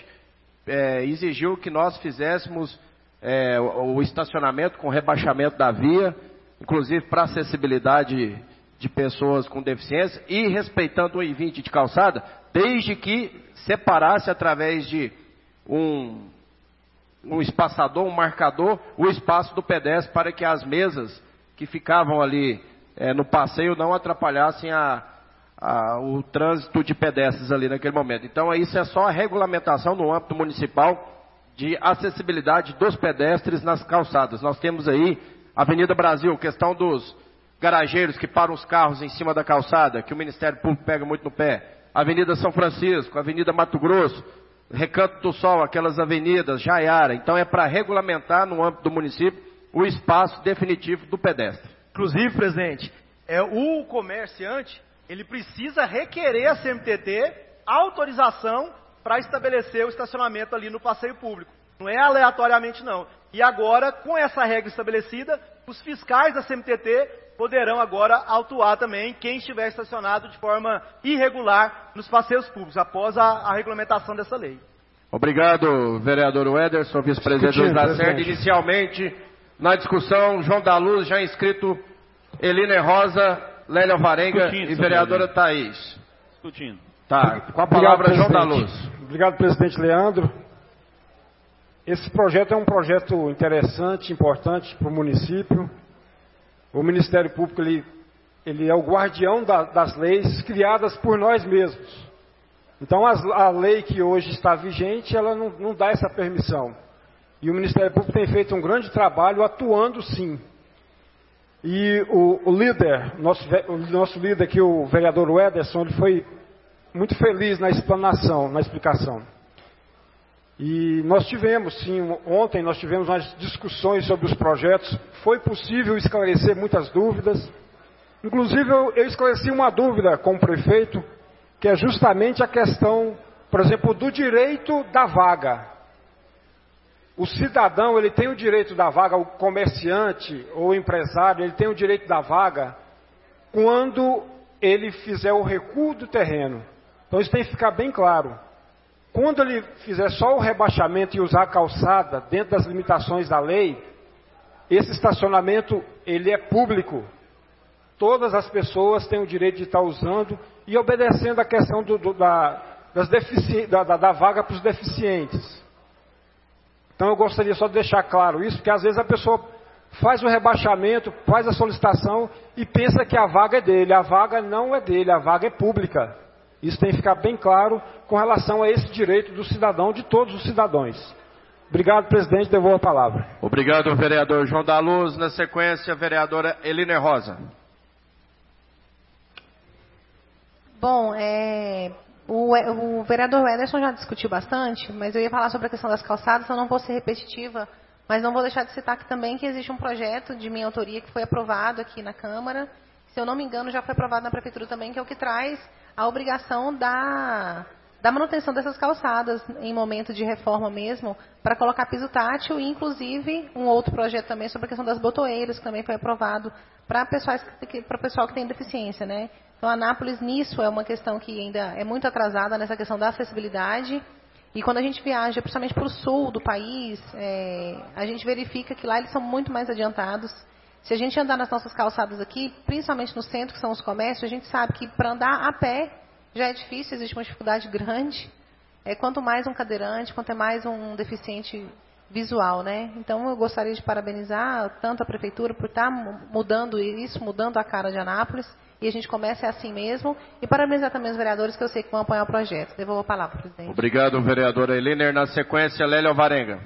A: é, exigiu que nós fizéssemos é, o, o estacionamento com rebaixamento da via, inclusive para acessibilidade de pessoas com deficiência, e respeitando um e vinte de calçada, desde que separasse através de um... um espaçador, um marcador, o espaço do pedestre para que as mesas que ficavam ali é, no passeio não atrapalhassem a, a, o trânsito de pedestres ali naquele momento. Então isso é só a regulamentação no âmbito municipal de acessibilidade dos pedestres nas calçadas. Nós temos aí Avenida Brasil, questão dos garageiros que param os carros em cima da calçada, que o Ministério Público pega muito no pé. Avenida São Francisco, Avenida Mato Grosso, Recanto do Sol, aquelas avenidas, Jaiara. Então é para regulamentar no âmbito do município o espaço definitivo do pedestre.
N: Inclusive, presidente, é, o comerciante, ele precisa requerer a C M T T autorização para estabelecer o estacionamento ali no passeio público. Não é aleatoriamente não. E agora, com essa regra estabelecida, os fiscais da C M T T poderão agora autuar também quem estiver estacionado de forma irregular nos passeios públicos, após a, a regulamentação dessa lei.
A: Obrigado, vereador Wederson, vice-presidente Luiz Lacerda. Inicialmente, na discussão, João da Luz, já inscrito, Eliner Rosa, Lélia Alvarenga e vereadora Thaís.
I: Discutindo.
A: Tá, com a palavra,
H: Obrigado,
A: João da
H: presidente.
A: Luz.
H: Obrigado, presidente Leandro. Esse projeto é um projeto interessante, importante para o município. O Ministério Público ele, ele é o guardião da, das leis criadas por nós mesmos. Então, as, a lei que hoje está vigente, ela não, não dá essa permissão. E o Ministério Público tem feito um grande trabalho atuando sim. E o, o líder, nosso, o nosso líder aqui, o vereador Wederson, ele foi muito feliz na explanação, na explicação. E nós tivemos, sim, ontem nós tivemos umas discussões sobre os projetos. Foi possível esclarecer muitas dúvidas. Inclusive, eu, eu esclareci uma dúvida com o prefeito, que é justamente a questão, por exemplo, do direito da vaga. O cidadão, ele tem o direito da vaga, o comerciante ou o empresário, ele tem o direito da vaga quando ele fizer o recuo do terreno. Então isso tem que ficar bem claro. Quando ele fizer só o rebaixamento e usar a calçada dentro das limitações da lei, esse estacionamento, ele é público. Todas as pessoas têm o direito de estar usando e obedecendo a questão do, do, da, das defici... da, da, da vaga para os deficientes. Então eu gostaria só de deixar claro isso, porque às vezes a pessoa faz o rebaixamento, faz a solicitação e pensa que a vaga é dele. A vaga não é dele, a vaga é pública. Isso tem que ficar bem claro com relação a esse direito do cidadão, de todos os cidadãos. Obrigado, presidente, devolvo a palavra.
A: Obrigado, vereador João da Luz. Na sequência, a vereadora Eliner Rosa.
E: Bom, é, o, o vereador Wederson já discutiu bastante, mas eu ia falar sobre a questão das calçadas, eu não vou ser repetitiva, mas não vou deixar de citar aqui também que existe um projeto de minha autoria que foi aprovado aqui na Câmara, se eu não me engano já foi aprovado na Prefeitura também, que é o que traz a obrigação da, da manutenção dessas calçadas em momento de reforma mesmo, para colocar piso tátil e inclusive um outro projeto também sobre a questão das botoeiras, que também foi aprovado para o pessoal que tem deficiência, né? Então, Anápolis, nisso, é uma questão que ainda é muito atrasada nessa questão da acessibilidade. E quando a gente viaja, principalmente para o sul do país, é, a gente verifica que lá eles são muito mais adiantados. Se a gente andar nas nossas calçadas aqui, principalmente no centro, que são os comércios, a gente sabe que para andar a pé já é difícil, existe uma dificuldade grande. É, quanto mais um cadeirante, quanto mais um deficiente visual, né? Então, eu gostaria de parabenizar tanto a Prefeitura por estar mudando isso, mudando a cara de Anápolis. E a gente começa assim mesmo. E parabenizar também os vereadores que eu sei que vão apoiar o projeto. Devolvo a palavra, presidente.
A: Obrigado, vereadora Eliner. Na sequência, Lélia Alvarenga.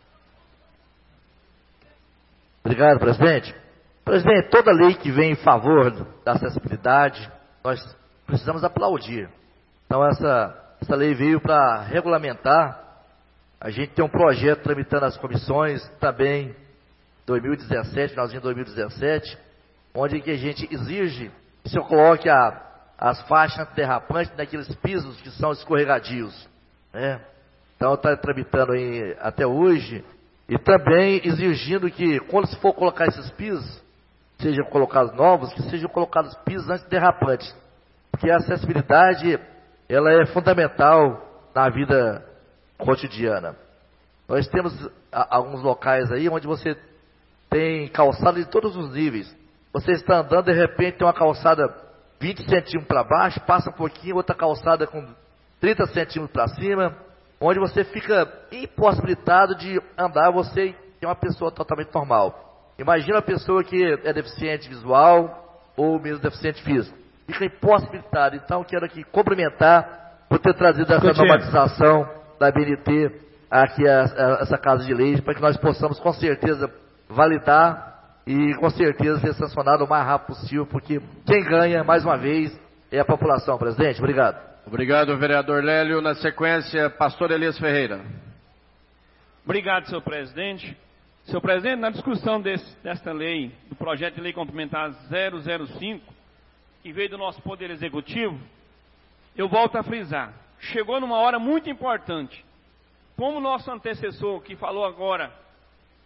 G: Obrigado, presidente. Presidente, toda lei que vem em favor da acessibilidade, nós precisamos aplaudir. Então, essa, essa lei veio para regulamentar. A gente tem um projeto tramitando nas comissões, também, dois mil e dezessete, finalzinho de dois mil e dezessete, onde que a gente exige que se coloque a, as faixas antiderrapantes naqueles pisos que são escorregadios. Né? Então está tramitando aí até hoje. E também exigindo que, quando se for colocar esses pisos, sejam colocados novos, que sejam colocados pisos antiderrapantes. Porque a acessibilidade, ela é fundamental na vida cotidiana. Nós temos a, alguns locais aí onde você tem calçada de todos os níveis. Você está andando, de repente tem uma calçada vinte centímetros para baixo, passa um pouquinho, outra calçada com trinta centímetros para cima, onde você fica impossibilitado de andar, você é uma pessoa totalmente normal. Imagina uma pessoa que é deficiente visual ou mesmo deficiente físico. Fica impossibilitado. Então, quero aqui cumprimentar por ter trazido essa normatização da B N T aqui a, a, essa casa de lei, para que nós possamos com certeza validar e com certeza ser sancionado o mais rápido possível, porque quem ganha, mais uma vez, é a população. Presidente, obrigado.
A: Obrigado, vereador Lélio. Na sequência, pastor Elias Ferreira.
I: Obrigado, senhor presidente. Senhor presidente, na discussão desse, desta lei, do projeto de lei complementar zero zero cinco, que veio do nosso Poder Executivo, eu volto a frisar. Chegou numa hora muito importante. Como o nosso antecessor, que falou agora,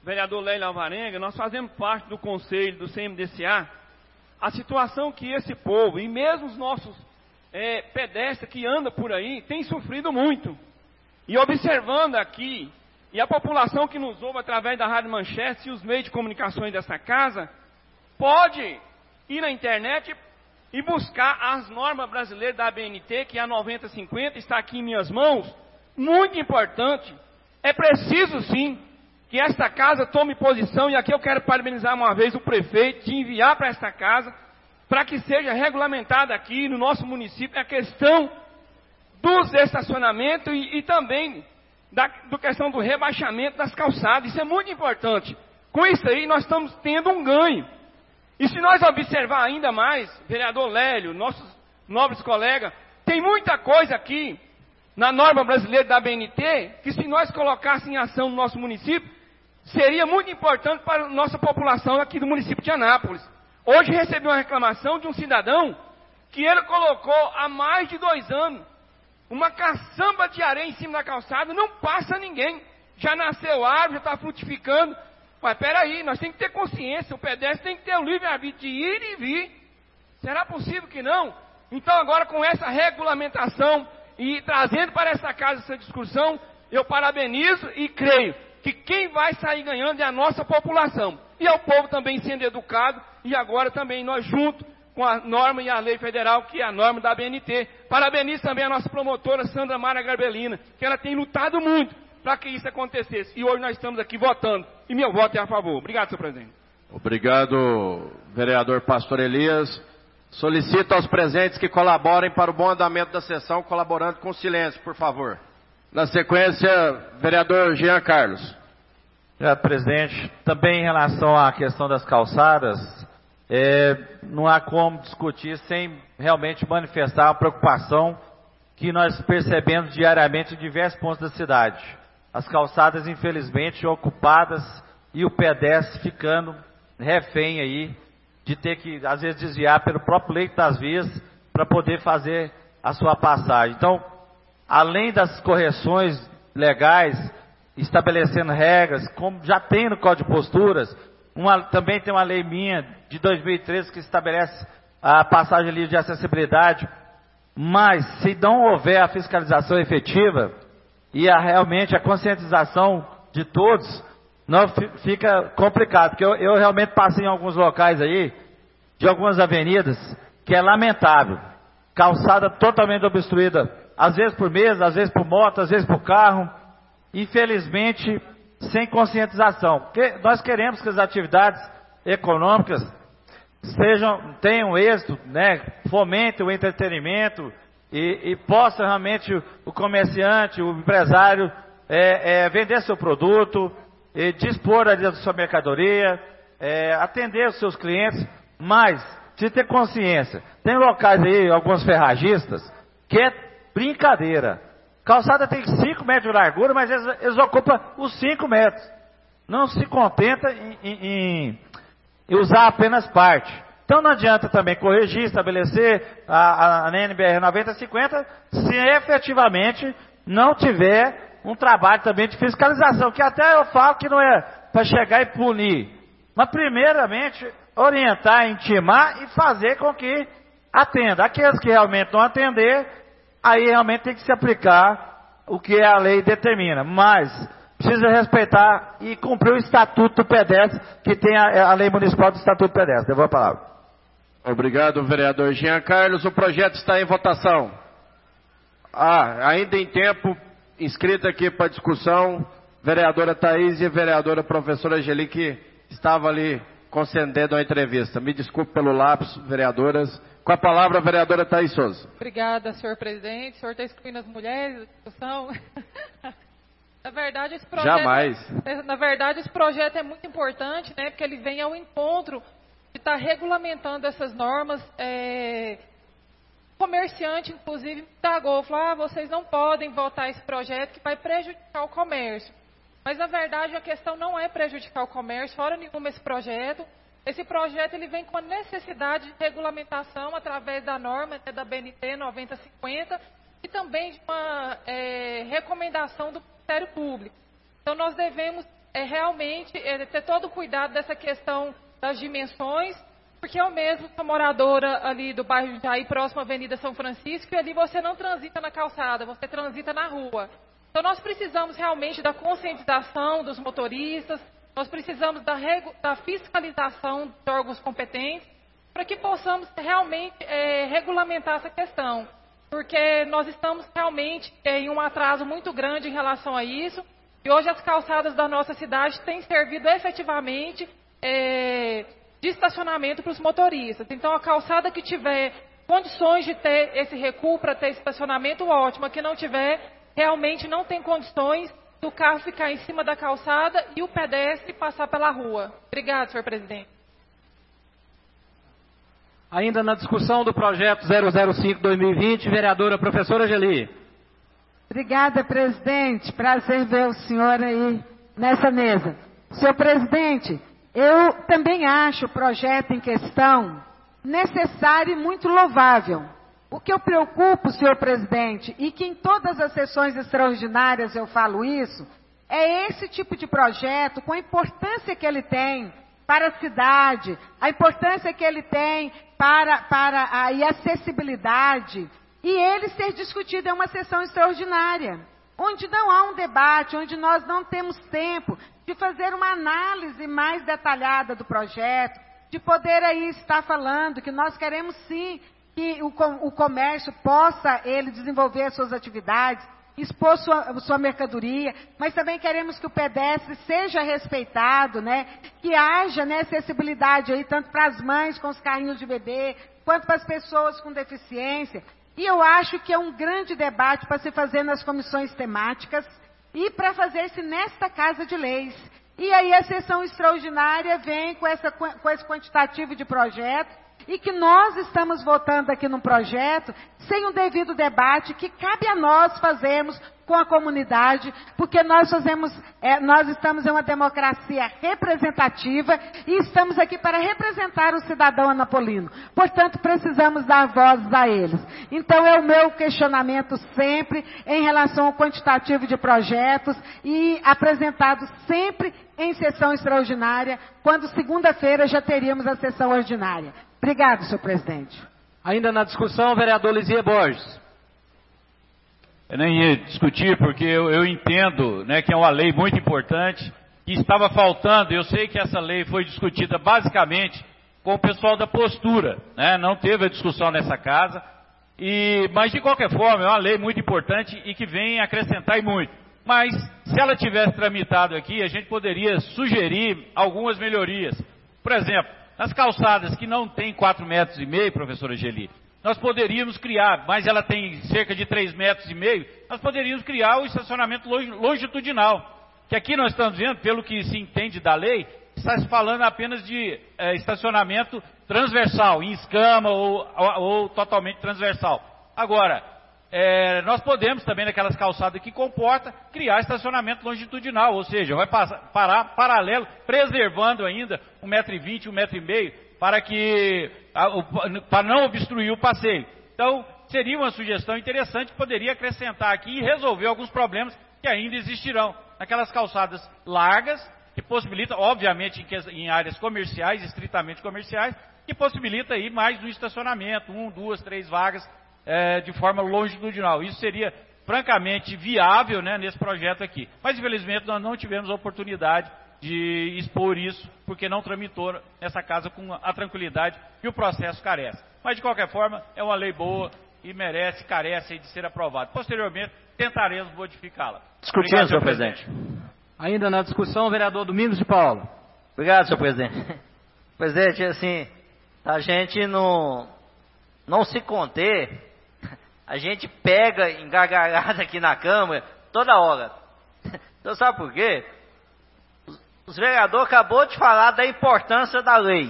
I: vereador Lélio Alvarenga, nós fazemos parte do conselho do C M D C A, a situação que esse povo, e mesmo os nossos é, pedestres que andam por aí, tem sofrido muito. E observando aqui, e a população que nos ouve através da Rádio Manchete e os meios de comunicações dessa casa, pode ir na internet e buscar as normas brasileiras da A B N T, que é a noventa cinquenta, está aqui em minhas mãos, muito importante. É preciso sim que esta casa tome posição, e aqui eu quero parabenizar uma vez o prefeito de enviar para esta casa, para que seja regulamentada aqui no nosso município a questão dos estacionamentos e, e também da do questão do rebaixamento das calçadas. Isso é muito importante. Com isso aí nós estamos tendo um ganho. E se nós observar ainda mais, vereador Lélio, nossos nobres colegas, tem muita coisa aqui na norma brasileira da A B N T, que se nós colocassem em ação no nosso município, seria muito importante para a nossa população aqui do município de Anápolis. Hoje recebi uma reclamação de um cidadão que ele colocou há mais de dois anos uma caçamba de areia em cima da calçada, não passa ninguém. Já nasceu árvore, já está frutificando. Mas peraí, nós temos que ter consciência, o pedestre tem que ter o livre-arbítrio de ir e vir. Será possível que não? Então agora com essa regulamentação e trazendo para essa casa essa discussão, eu parabenizo e creio que quem vai sair ganhando é a nossa população. E é o povo também sendo educado, e agora também nós juntos com a norma e a lei federal, que é a norma da A B N T. Parabenizo também a nossa promotora Sandra Mara Garbelina, que ela tem lutado muito para que isso acontecesse. E hoje nós estamos aqui votando, e meu voto é a favor. Obrigado, senhor presidente.
A: Obrigado, vereador Pastor Elias. Solicito aos presentes que colaborem para o bom andamento da sessão, colaborando com silêncio, por favor. Na sequência, vereador Jean Carlos.
L: Obrigado, presidente. Também em relação à questão das calçadas, é, não há como discutir sem realmente manifestar a preocupação que nós percebemos diariamente em diversos pontos da cidade. As calçadas, infelizmente, ocupadas e o pedestre ficando refém aí de ter que, às vezes, desviar pelo próprio leito das vias para poder fazer a sua passagem. Então, além das correções legais, estabelecendo regras, como já tem no Código de Posturas, uma, também tem uma lei minha de dois mil e treze que estabelece a passagem livre de acessibilidade, mas se não houver a fiscalização efetiva e a, realmente a conscientização de todos, não fica complicado, porque eu, eu realmente passei em alguns locais aí, de algumas avenidas, que é lamentável, calçada totalmente obstruída, às vezes por mesa, às vezes por moto, às vezes por carro, infelizmente sem conscientização, porque nós queremos que as atividades econômicas sejam, tenham êxito, né, fomentem o entretenimento e, e possa realmente o, o comerciante, o empresário é, é, vender seu produto, e dispor ali da sua mercadoria, é, atender os seus clientes, mas precisa ter consciência. Tem locais aí, alguns ferragistas, que é brincadeira. Calçada tem cinco metros de largura, mas eles, eles ocupam os cinco metros. Não se contenta em, em, em usar apenas parte. Então não adianta também corrigir, estabelecer a, a, a N B R noventa cinquenta, se efetivamente não tiver um trabalho também de fiscalização, que até eu falo que não é para chegar e punir, mas primeiramente orientar, intimar e fazer com que atenda. Aqueles que realmente não atender, aí realmente tem que se aplicar o que a lei determina, mas precisa respeitar e cumprir o Estatuto do Pedestre, que tem a, a lei municipal do Estatuto do Pedestre. Devolvo a palavra.
A: Obrigado, vereador Jean Carlos. O projeto está em votação. Ah, ainda em tempo, inscrita aqui para discussão, vereadora Thaís e vereadora professora Angeli, que estava ali concedendo a entrevista. Me desculpe pelo lapso, vereadoras. Com a palavra, a vereadora Thaís Souza.
O: Obrigada, senhor presidente. O senhor está excluindo as mulheres da discussão? Na verdade, esse projeto,
A: Jamais.
O: Na verdade, esse projeto é muito importante, né? Porque ele vem ao encontro de estar regulamentando essas normas. É... O comerciante, inclusive, me indagou, falou, ah, vocês não podem votar esse projeto que vai prejudicar o comércio. Mas, na verdade, a questão não é prejudicar o comércio, fora nenhuma esse projeto. Esse projeto ele vem com a necessidade de regulamentação através da norma, né, da B N T noventa cinquenta e também de uma é, recomendação do Ministério Público. Então, nós devemos é realmente é, ter todo o cuidado dessa questão das dimensões, porque eu mesmo sou moradora ali do bairro de Jaí, próximo à Avenida São Francisco, e ali você não transita na calçada, você transita na rua. Então nós precisamos realmente da conscientização dos motoristas, nós precisamos da, da fiscalização de órgãos competentes, para que possamos realmente é, regulamentar essa questão. Porque nós estamos realmente em um atraso muito grande em relação a isso, e hoje as calçadas da nossa cidade têm servido efetivamente é, de estacionamento para os motoristas. Então a calçada que tiver condições de ter esse recuo para ter estacionamento, ótimo. A que não tiver, realmente não tem condições do carro ficar em cima da calçada e o pedestre passar pela rua. Obrigado, senhor presidente.
B: Ainda na discussão do projeto zero zero cinco barra dois mil e vinte, vereadora professora Geli.
K: Obrigada, presidente. Prazer ver o senhor aí nessa mesa. Senhor presidente, eu também acho o projeto em questão necessário e muito louvável. O que eu preocupo, senhor presidente, e que em todas as sessões extraordinárias eu falo isso, é esse tipo de projeto, com a importância que ele tem para a cidade, a importância que ele tem para, para a e acessibilidade, e ele ser discutido em uma sessão extraordinária, onde não há um debate, onde nós não temos tempo de fazer uma análise mais detalhada do projeto, de poder aí estar falando que nós queremos sim que o, o comércio possa ele desenvolver as suas atividades, expor sua, sua mercadoria, mas também queremos que o pedestre seja respeitado, né? Que haja, né, acessibilidade aí, tanto para as mães com os carrinhos de bebê, quanto para as pessoas com deficiência. E eu acho que é um grande debate para se fazer nas comissões temáticas e para fazer-se nesta Casa de Leis. E aí a sessão extraordinária vem com, essa, com esse quantitativo de projetos, e que nós estamos votando aqui num projeto sem um devido debate que cabe a nós fazermos com a comunidade, porque nós fazemos, é, nós estamos em uma democracia representativa e estamos aqui para representar o cidadão anapolino. Portanto, precisamos dar voz a eles. Então, é o meu questionamento sempre em relação ao quantitativo de projetos e apresentados sempre em sessão extraordinária, quando segunda-feira já teríamos a sessão ordinária. Obrigado, senhor presidente.
B: Ainda na discussão, vereador Lizia Borges.
C: Eu nem ia discutir, porque eu, eu entendo, né, que é uma lei muito importante, que estava faltando. Eu sei que essa lei foi discutida basicamente com o pessoal da postura, né, não teve a discussão nessa casa, e, mas de qualquer forma é uma lei muito importante e que vem acrescentar e muito. Mas se ela tivesse tramitado aqui, a gente poderia sugerir algumas melhorias. Por exemplo, nas calçadas que não tem quatro metros e meio, professora Geli, nós poderíamos criar, mas ela tem cerca de três metros e meio, nós poderíamos criar o estacionamento longitudinal, que aqui nós estamos vendo, pelo que se entende da lei, está se falando apenas de é, estacionamento transversal, em escama ou, ou, ou totalmente transversal. Agora, é, nós podemos também, naquelas calçadas que comporta, criar estacionamento longitudinal, ou seja, vai passar, parar paralelo, preservando ainda um metro e vinte, um metro e meio, para que, para não obstruir o passeio. Então, seria uma sugestão interessante que poderia acrescentar aqui e resolver alguns problemas que ainda existirão naquelas calçadas largas, que possibilita, obviamente, em áreas comerciais, estritamente comerciais, que possibilita aí mais um estacionamento, um, duas, três vagas, é, de forma longitudinal. Isso seria francamente viável, né, nesse projeto aqui. Mas, infelizmente, nós não tivemos a oportunidade de expor isso, porque não tramitou nessa casa com a tranquilidade que o processo carece. Mas, de qualquer forma, é uma lei boa e merece, carece de ser aprovada. Posteriormente, tentaremos modificá-la.
F: Discutindo, senhor presidente.
B: Ainda na discussão, o vereador Domingos de Paula.
F: Obrigado, senhor presidente. Presidente, assim, a gente não, não se conter, a gente pega engargalhada aqui na Câmara toda hora. Então, sabe por quê? Os vereadores acabou de falar da importância da lei.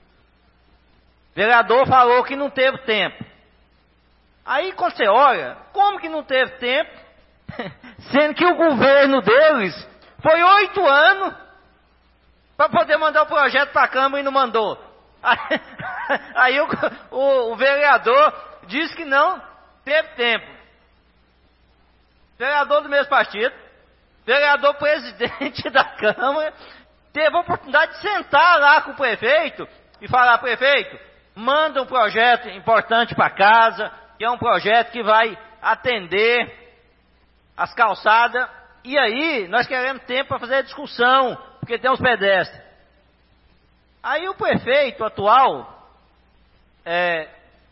F: O vereador falou que não teve tempo. Aí, quando você olha, como que não teve tempo? Sendo que o governo deles foi oito anos para poder mandar o projeto para a Câmara e não mandou. Aí, aí o, o, o vereador diz que não teve tempo. Vereador do mesmo partido, vereador presidente da Câmara, teve a oportunidade de sentar lá com o prefeito e falar: prefeito, manda um projeto importante para casa, que é um projeto que vai atender as calçadas, e aí nós queremos tempo para fazer a discussão, porque tem os pedestres. Aí o prefeito atual, é,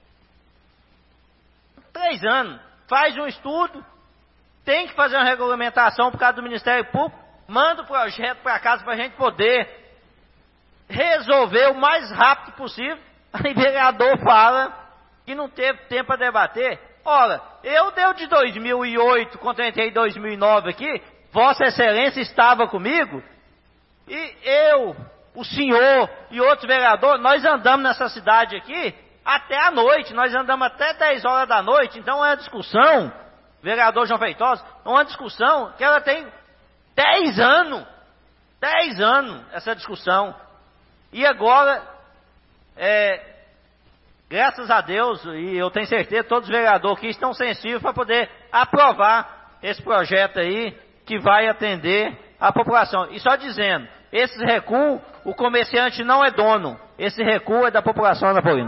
F: três anos, faz um estudo, tem que fazer uma regulamentação por causa do Ministério Público, manda o projeto para casa para a gente poder resolver o mais rápido possível. Aí o vereador fala que não teve tempo para debater. Ora, eu deu de dois mil e oito, quando eu entrei em dois mil e nove aqui, Vossa Excelência estava comigo, e eu, o senhor e outro vereador, nós andamos nessa cidade aqui até a noite, nós andamos até dez horas da noite. Então é uma discussão, vereador João Feitosa, é uma discussão que ela tem dez anos, dez anos essa discussão. E agora, é, graças a Deus, e eu tenho certeza, todos os vereadores aqui estão sensíveis para poder aprovar esse projeto aí, que vai atender a população. E só dizendo, esse recuo, o comerciante não é dono, esse recuo é da população anapolina.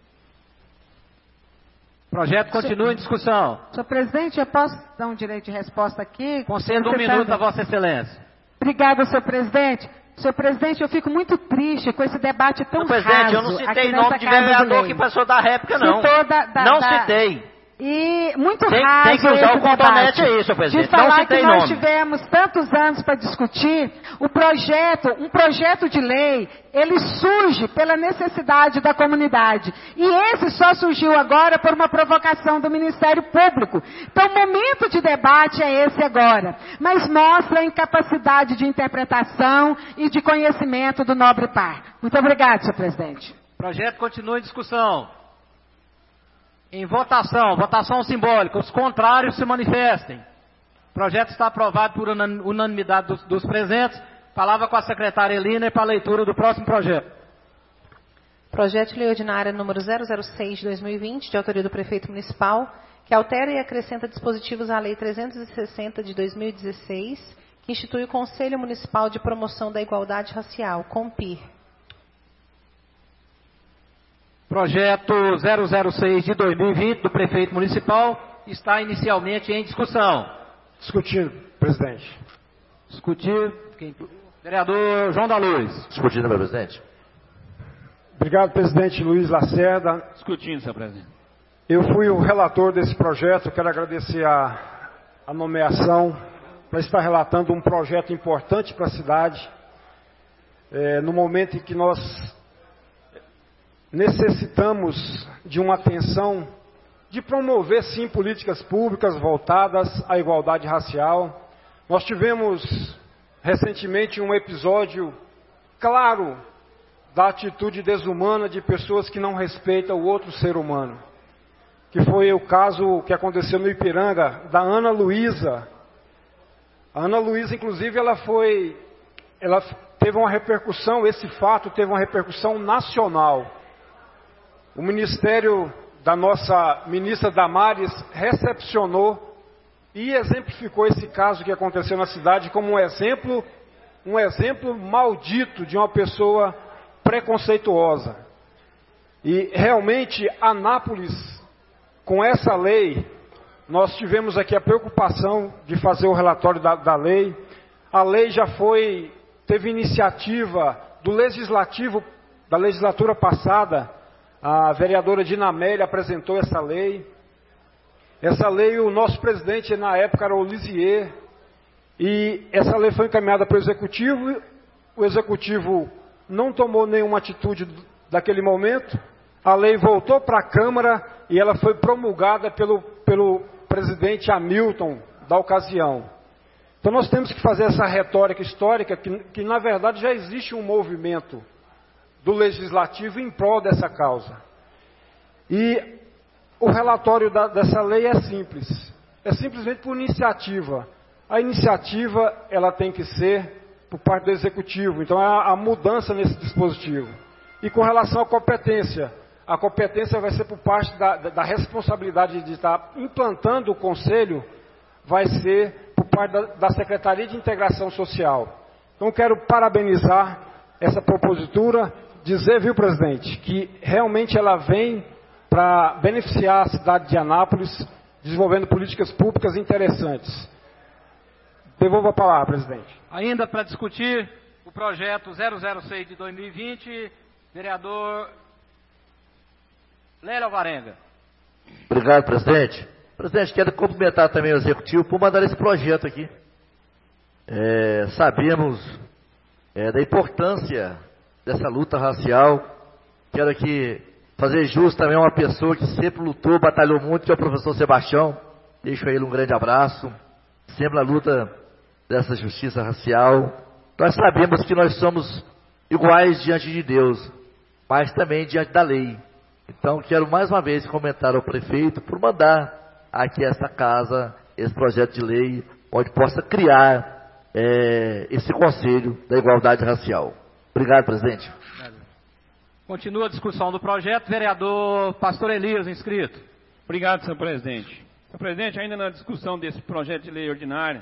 B: O projeto continua em discussão.
K: Senhor presidente, eu posso dar um direito de resposta aqui?
B: Conceda um minuto a Vossa Excelência.
K: Obrigada, senhor presidente. Senhor presidente, eu fico muito triste com esse debate tão raso.
F: Senhor presidente, eu não citei nome de vereador que passou da réplica, não.
K: Da, da,
F: não
K: da...
F: citei.
K: E muito
F: tem,
K: raso
F: tem que usar
K: esse
F: o cotonete
K: debate.
F: aí, senhor presidente.
K: De falar
F: não citei
K: que nós
F: nome.
K: tivemos tantos anos para discutir, o projeto, um projeto de lei, ele surge pela necessidade da comunidade. E esse só surgiu agora por uma provocação do Ministério Público. Então, o momento de debate é esse agora. Mas mostra a incapacidade de interpretação e de conhecimento do nobre par. Muito obrigado, senhor presidente.
B: O projeto continua em discussão. Em votação, votação simbólica, os contrários se manifestem. O projeto está aprovado por unanimidade dos, dos presentes. Palavra com a secretária Elina para a leitura do próximo projeto.
E: Projeto de Lei Ordinária número zero zero seis de dois mil e vinte, de autoria do Prefeito Municipal, que altera e acrescenta dispositivos à Lei trezentos e sessenta de dois mil e dezesseis, que institui o Conselho Municipal de Promoção da Igualdade Racial, CONPIR.
B: Projeto zero zero seis de dois mil e vinte, do Prefeito Municipal, está inicialmente em discussão.
H: Discutindo, presidente.
B: Discutir. Quem... Vereador João da Luz.
G: Discutindo, meu presidente.
H: Obrigado, presidente Luiz Lacerda.
I: Discutindo, senhor presidente.
H: Eu fui o relator desse projeto, quero agradecer a, a nomeação para estar relatando um projeto importante para a cidade, é, no momento em que nós necessitamos de uma atenção, de promover, sim, políticas públicas voltadas à igualdade racial. Nós tivemos recentemente um episódio claro da atitude desumana de pessoas que não respeitam o outro ser humano, que foi o caso que aconteceu no Ipiranga, da Ana Luísa. A Ana Luísa, inclusive, ela foi, ela teve uma repercussão, esse fato teve uma repercussão nacional. O Ministério da nossa ministra Damares recepcionou e exemplificou esse caso que aconteceu na cidade como um exemplo, um exemplo maldito de uma pessoa preconceituosa. E realmente, Anápolis, com essa lei, nós tivemos aqui a preocupação de fazer o relatório da, da lei. A lei já foi, teve iniciativa do legislativo, da legislatura passada. A vereadora Dinamélia apresentou essa lei. Essa lei, o nosso presidente na época era o Lisier. E essa lei foi encaminhada para o Executivo. O Executivo não tomou nenhuma atitude daquele momento. A lei voltou para a Câmara e ela foi promulgada pelo, pelo presidente Hamilton da ocasião. Então nós temos que fazer essa retórica histórica que, que na verdade já existe um movimento do Legislativo em prol dessa causa. E o relatório da, dessa lei é simples. É simplesmente por iniciativa. A iniciativa, ela tem que ser por parte do Executivo. Então, é a, a mudança nesse dispositivo. E com relação à competência, a competência vai ser por parte da, da, da responsabilidade de estar implantando o Conselho, vai ser por parte da, da Secretaria de Integração Social. Então, quero parabenizar essa propositura, dizer, viu, presidente, que realmente ela vem para beneficiar a cidade de Anápolis, desenvolvendo políticas públicas interessantes. Devolvo a palavra, presidente.
B: Ainda para discutir o projeto zero zero seis de dois mil e vinte, vereador Lélio Alvarenga.
G: Obrigado, presidente. Presidente, quero cumprimentar também o executivo por mandar esse projeto aqui. É, sabemos é, da importância dessa luta racial. Quero aqui fazer jus também a uma pessoa que sempre lutou, batalhou muito, que é o professor Sebastião. Deixo a ele um grande abraço. Sempre na luta dessa justiça racial. Nós sabemos que nós somos iguais diante de Deus, mas também diante da lei. Então, quero mais uma vez comentar ao prefeito por mandar aqui essa casa, esse projeto de lei, onde possa criar é, esse Conselho da Igualdade Racial. Obrigado, presidente.
B: Continua a discussão do projeto. Vereador Pastor Elias, inscrito.
I: Obrigado, senhor presidente. Senhor presidente, ainda na discussão desse projeto de lei ordinária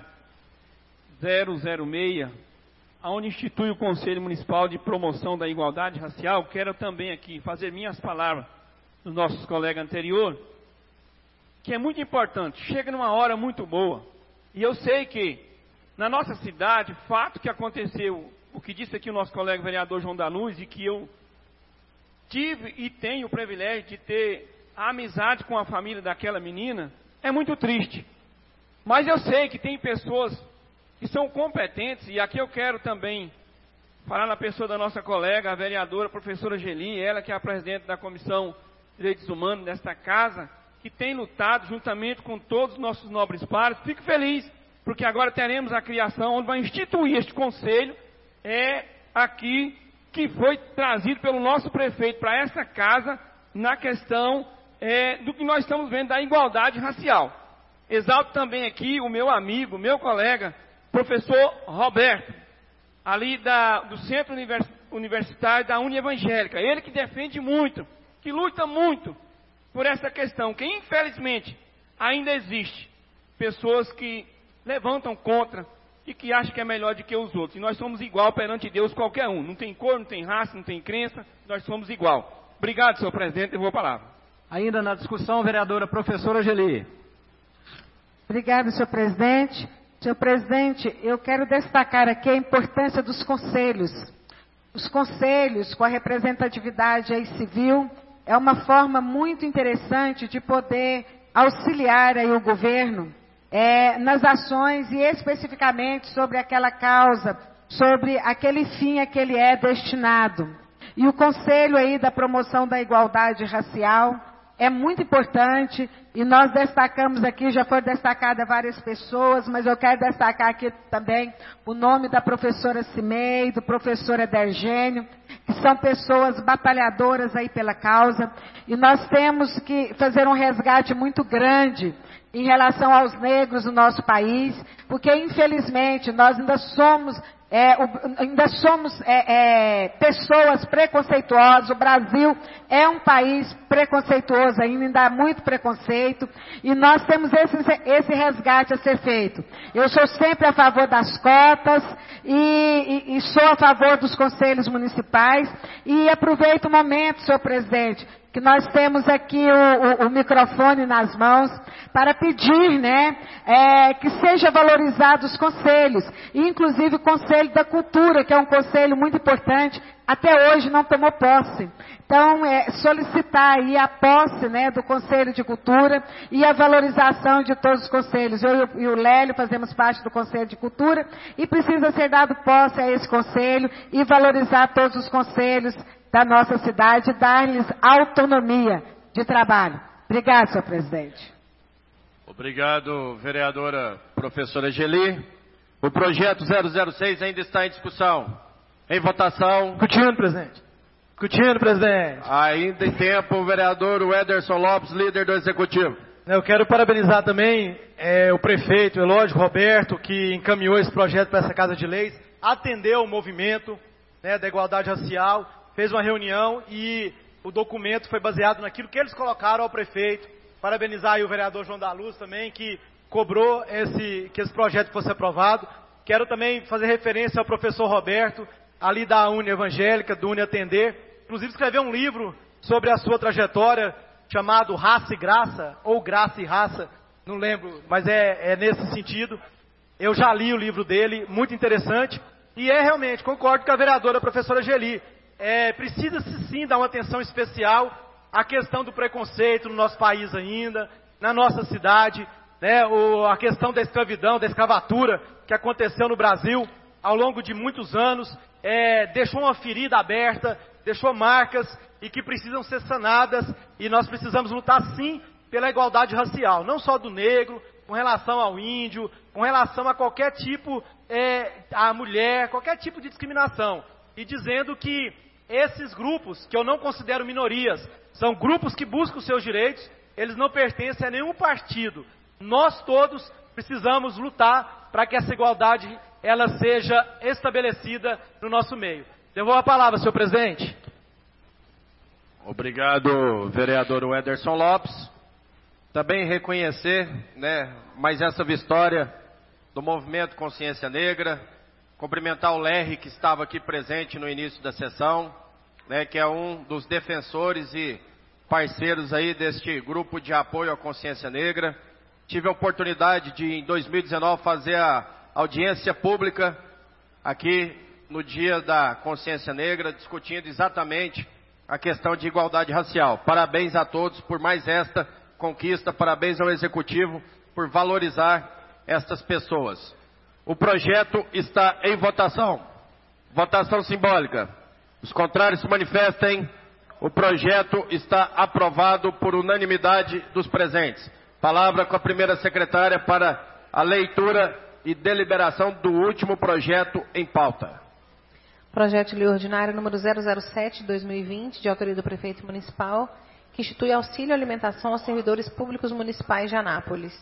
I: zero zero seis, onde institui o Conselho Municipal de Promoção da Igualdade Racial, quero também aqui fazer minhas palavras dos nossos colegas anteriores, que é muito importante, chega numa hora muito boa. E eu sei que, na nossa cidade, fato que aconteceu, o que disse aqui o nosso colega vereador João da Luz, e que eu tive e tenho o privilégio de ter a amizade com a família daquela menina, é muito triste. Mas eu sei que tem pessoas que são competentes, e aqui eu quero também falar na pessoa da nossa colega, a vereadora, a professora Geli, ela que é a presidente da Comissão de Direitos Humanos desta casa, que tem lutado juntamente com todos os nossos nobres pares. Fico feliz, porque agora teremos a criação, onde vai instituir este conselho, é aqui que foi trazido pelo nosso prefeito para essa casa, na questão é, do que nós estamos vendo da igualdade racial. Exalto também aqui o meu amigo, meu colega, professor Roberto, ali da, do Centro Univers, Universitário da Uni Evangélica, ele que defende muito, que luta muito por essa questão, que infelizmente ainda existe pessoas que levantam contra e que acham que é melhor do que os outros. E nós somos igual perante Deus qualquer um, não tem cor, não tem raça, não tem crença, nós somos igual. Obrigado, senhor presidente, eu vou a palavra.
B: Ainda na discussão, vereadora professora Geli.
K: Obrigada, senhor presidente. Senhor presidente, eu quero destacar aqui a importância dos conselhos. Os conselhos com a representatividade aí civil é uma forma muito interessante de poder auxiliar aí o governo é, nas ações e especificamente sobre aquela causa, sobre aquele fim a que ele é destinado. E o Conselho aí da Promoção da Igualdade Racial é muito importante, e nós destacamos aqui, já foi destacada várias pessoas, mas eu quero destacar aqui também o nome da professora Cimei, do professor Edergênio, que são pessoas batalhadoras aí pela causa, e nós temos que fazer um resgate muito grande em relação aos negros no nosso país, porque infelizmente nós ainda somos... É, o, ainda somos é, é, pessoas preconceituosas, o Brasil é um país preconceituoso ainda, ainda há muito preconceito, e nós temos esse, esse resgate a ser feito. Eu sou sempre a favor das cotas, e, e, e sou a favor dos conselhos municipais, e aproveito o momento, senhor presidente, que nós temos aqui o, o, o microfone nas mãos, para pedir, né, é, que seja valorizado os conselhos, e inclusive o Conselho da Cultura, que é um conselho muito importante, até hoje não tomou posse. Então, é, solicitar aí a posse, né, do Conselho de Cultura e a valorização de todos os conselhos. Eu e o Lélio fazemos parte do Conselho de Cultura, e precisa ser dado posse a esse conselho e valorizar todos os conselhos da nossa cidade, dar-lhes autonomia de trabalho. Obrigado, senhor presidente.
A: Obrigado, vereadora professora Geli. O projeto zero zero seis ainda está em discussão. Em votação.
N: Discutindo, presidente. Discutindo, presidente.
A: Ainda em tempo, o vereador Ederson Lopes, líder do Executivo.
N: Eu quero parabenizar também é, o prefeito Elódio Roberto, que encaminhou esse projeto para essa Casa de Leis, atendeu o movimento, né, da igualdade racial, fez uma reunião e o documento foi baseado naquilo que eles colocaram ao prefeito. Parabenizar aí o vereador João da Luz também, que cobrou esse, que esse projeto fosse aprovado. Quero também fazer referência ao professor Roberto, ali da Uni Evangélica, do Uni Atender. Inclusive escreveu um livro sobre a sua trajetória, chamado Raça e Graça, ou Graça e Raça, não lembro, mas é, é nesse sentido. Eu já li o livro dele, muito interessante. E é realmente, concordo com a vereadora, a professora Geli, é, precisa-se sim dar uma atenção especial à questão do preconceito no nosso país ainda, na nossa cidade, né, o, a questão da escravidão, da escravatura que aconteceu no Brasil ao longo de muitos anos, é, deixou uma ferida aberta, deixou marcas e que precisam ser sanadas, e nós precisamos lutar sim pela igualdade racial, não só do negro, com relação ao índio, com relação a qualquer tipo, é, a mulher, qualquer tipo de discriminação, e dizendo que esses grupos, que eu não considero minorias, são grupos que buscam os seus direitos, eles não pertencem a nenhum partido. Nós todos precisamos lutar para que essa igualdade ela seja estabelecida no nosso meio. Devolvo a palavra, senhor presidente.
A: Obrigado, vereador Wederson Lopes. Também reconhecer, né, mais essa vitória do Movimento Consciência Negra, cumprimentar o Lerry, que estava aqui presente no início da sessão, né, que é um dos defensores e parceiros aí deste grupo de apoio à consciência negra. Tive a oportunidade de, em dois mil e dezenove, fazer a audiência pública aqui no Dia da Consciência Negra, discutindo exatamente a questão de igualdade racial. Parabéns a todos por mais esta conquista, parabéns ao Executivo por valorizar estas pessoas. O projeto está em votação. Votação simbólica. Os contrários se manifestem. O projeto está aprovado por unanimidade dos presentes. Palavra com a primeira secretária para a leitura e deliberação do último projeto em pauta.
E: Projeto de lei ordinário número zero zero sete de dois mil e vinte, de autoria do prefeito municipal, que institui auxílio alimentação aos servidores públicos municipais de Anápolis.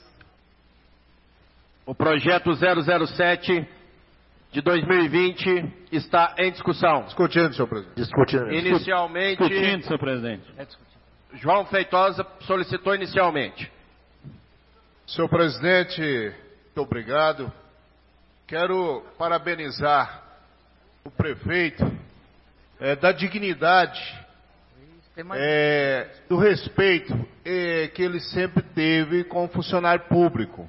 A: O projeto zero zero sete de dois mil e vinte está em discussão.
P: Discutindo, senhor presidente.
G: Discutindo.
A: Inicialmente,
C: Discutindo, senhor presidente.
A: João Feitosa solicitou inicialmente.
P: Senhor presidente, muito obrigado. Quero parabenizar o prefeito é, da dignidade, é, do respeito é, que ele sempre teve com o funcionário público.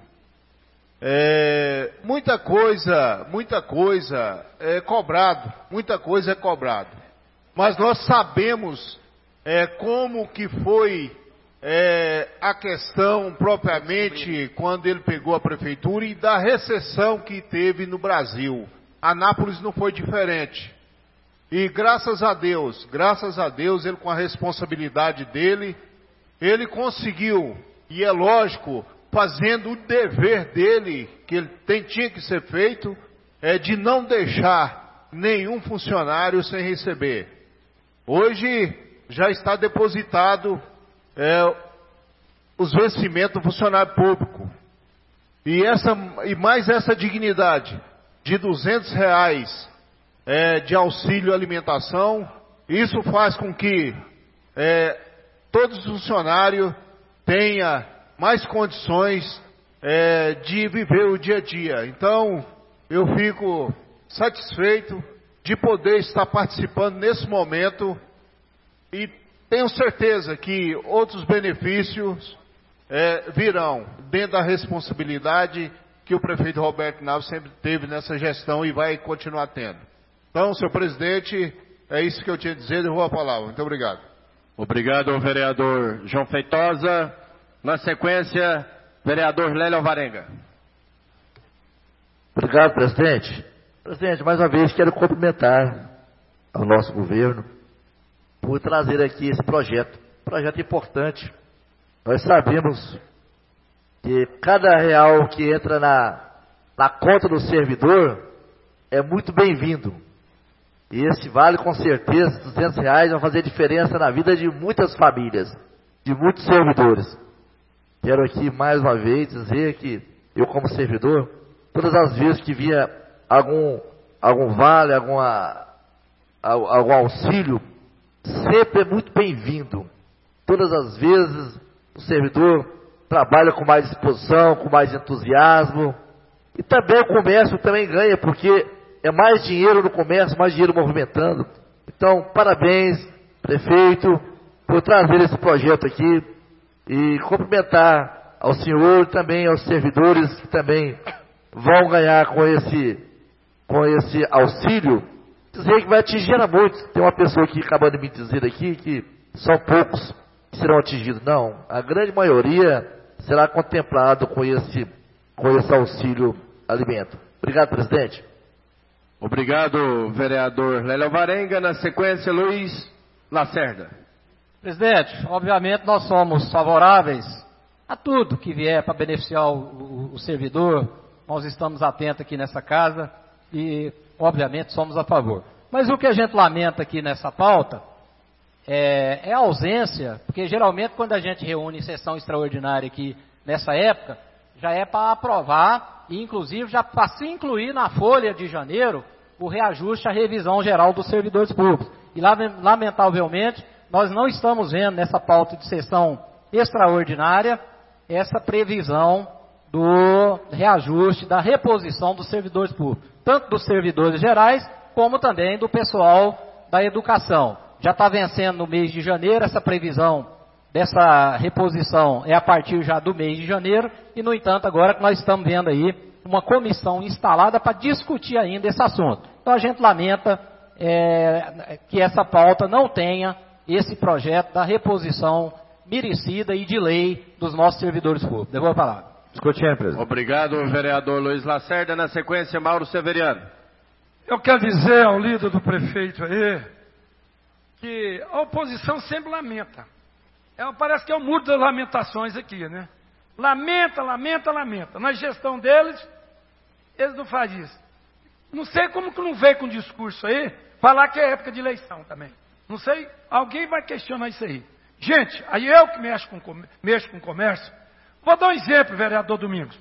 P: É, muita coisa, muita coisa é cobrado, muita coisa é cobrado. Mas nós sabemos é, como que foi é, a questão propriamente quando ele pegou a prefeitura e da recessão que teve no Brasil. Anápolis não foi diferente. E graças a Deus, graças a Deus, ele com a responsabilidade dele, ele conseguiu, e é lógico, fazendo o dever dele, que ele tem, tinha que ser feito, é de não deixar nenhum funcionário sem receber. Hoje já está depositado é, os vencimentos do funcionário público. E, essa, e mais essa dignidade de duzentos reais é, de auxílio alimentação, isso faz com que é, todos os funcionários tenham mais condições é, de viver o dia a dia. Então, eu fico satisfeito de poder estar participando nesse momento e tenho certeza que outros benefícios é, virão dentro da responsabilidade que o prefeito Roberto Naves sempre teve nessa gestão e vai continuar tendo. Então, senhor presidente, é isso que eu tinha a dizer, eu vou a palavra. Muito obrigado.
A: Obrigado, vereador João Feitosa. Na sequência, vereador Lélio Alvarenga.
G: Obrigado, presidente. Presidente, mais uma vez quero cumprimentar ao nosso governo por trazer aqui esse projeto. Projeto importante. Nós sabemos que cada real que entra na, na conta do servidor é muito bem-vindo. E esse vale, com certeza, duzentos reais vai fazer diferença na vida de muitas famílias, de muitos servidores. Quero aqui mais uma vez dizer que eu, como servidor, todas as vezes que via algum, algum vale, alguma, algum auxílio, sempre é muito bem-vindo. Todas as vezes o servidor trabalha com mais disposição, com mais entusiasmo. E também o comércio também ganha, porque é mais dinheiro no comércio, mais dinheiro movimentando. Então, parabéns, prefeito, por trazer esse projeto aqui e cumprimentar ao senhor e também aos servidores que também vão ganhar com esse, com esse auxílio. Dizer que vai atingir a muitos. Tem uma pessoa que acabou de me dizer aqui que são poucos que serão atingidos. Não, a grande maioria será contemplado com esse, com esse auxílio alimento. Obrigado, presidente.
A: Obrigado, vereador Lélia Alvarenga. Na sequência, Luiz Lacerda.
B: Presidente, obviamente nós somos favoráveis a tudo que vier para beneficiar o, o, o servidor. Nós estamos atentos aqui nessa casa e, obviamente, somos a favor. Mas o que a gente lamenta aqui nessa pauta é, é a ausência, porque geralmente quando a gente reúne em sessão extraordinária aqui nessa época, já é para aprovar e, inclusive, já para se incluir na folha de janeiro o reajuste à revisão geral dos servidores públicos. E, lamentavelmente, nós não estamos vendo nessa pauta de sessão extraordinária essa previsão do reajuste, da reposição dos servidores públicos, tanto dos servidores gerais, como também do pessoal da educação. Já está vencendo no mês de janeiro, essa previsão dessa reposição é a partir já do mês de janeiro, e no entanto agora que nós estamos vendo aí uma comissão instalada para discutir ainda esse assunto. Então a gente lamenta é, que essa pauta não tenha esse projeto da reposição merecida e de lei dos nossos servidores públicos. Devolvo a palavra.
A: Discutindo, presidente. Obrigado, vereador Luiz Lacerda. Na sequência, Mauro Severiano.
D: Eu quero dizer ao líder do prefeito aí que a oposição sempre lamenta. É, parece que é o muro das lamentações aqui, né? Lamenta, lamenta, lamenta. Na gestão deles, eles não fazem isso. Não sei como que não veio com discurso aí, falar que é época de eleição também. Não sei, alguém vai questionar isso aí. Gente, aí eu que mexo com, mexo com comércio, vou dar um exemplo, vereador Domingos.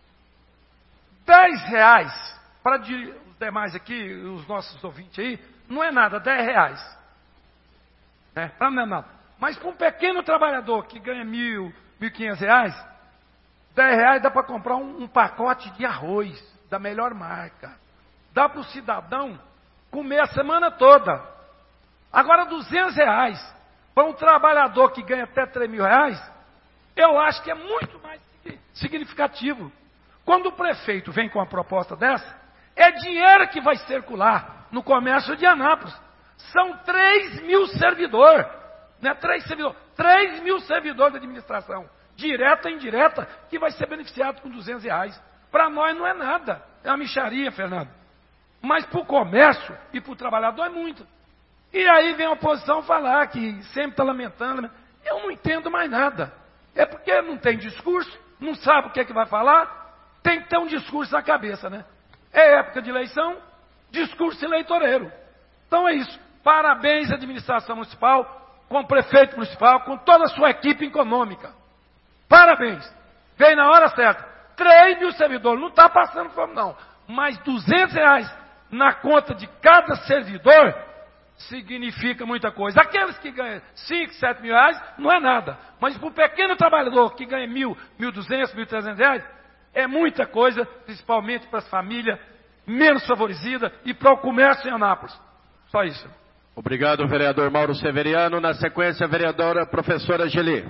D: Dez reais, para de, os demais aqui, os nossos ouvintes aí, não é nada, dez reais. Né? Não é nada. Mas para um pequeno trabalhador que ganha mil, mil e quinhentos reais, dez reais dá para comprar um, um pacote de arroz da melhor marca. Dá para o cidadão comer a semana toda. Agora duzentos reais para um trabalhador que ganha até três mil reais, eu acho que é muito mais significativo. Quando o prefeito vem com uma proposta dessa, é dinheiro que vai circular no comércio de Anápolis. São três mil servidores, não é três servidores, três mil servidores da administração, direta e indireta, que vai ser beneficiado com duzentos reais. Para nós não é nada, é uma mixaria, Fernando. Mas para o comércio e para o trabalhador é muito. E aí vem a oposição falar que sempre está lamentando. Eu não entendo mais nada. É porque não tem discurso, não sabe o que é que vai falar, tem que ter um discurso na cabeça, né? É época de eleição, discurso eleitoreiro. Então é isso. Parabéns à administração municipal, com o prefeito municipal, com toda a sua equipe econômica. Parabéns. Vem na hora certa. três mil servidores, não está passando fome não. Mas duzentos reais na conta de cada servidor significa muita coisa. Aqueles que ganham cinco, sete mil reais, não é nada. Mas para o pequeno trabalhador que ganha mil, mil e duzentos, mil e trezentos reais, é muita coisa, principalmente para as famílias menos favorecidas e para o comércio em Anápolis. Só isso.
A: Obrigado, vereador Mauro Severiano. Na sequência, a vereadora professora Geli.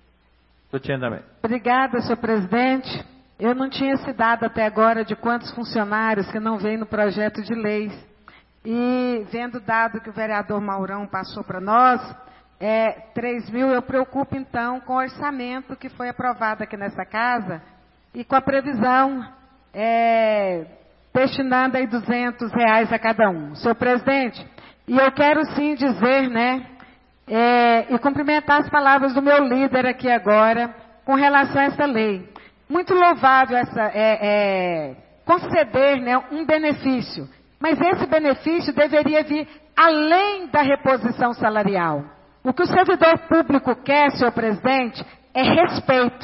K: Obrigada, senhor presidente. Eu não tinha esse dado até agora de quantos funcionários que não vêm no projeto de leis. E vendo o dado que o vereador Maurão passou para nós, é, três mil, eu preocupo então com o orçamento que foi aprovado aqui nessa casa e com a previsão é, destinando aí duzentos reais a cada um. Senhor presidente, e eu quero sim dizer, né, é, e cumprimentar as palavras do meu líder aqui agora com relação a essa lei. Muito louvável essa, é, é, conceder, né, um benefício. Mas esse benefício deveria vir além da reposição salarial. O que o servidor público quer, senhor presidente, é respeito.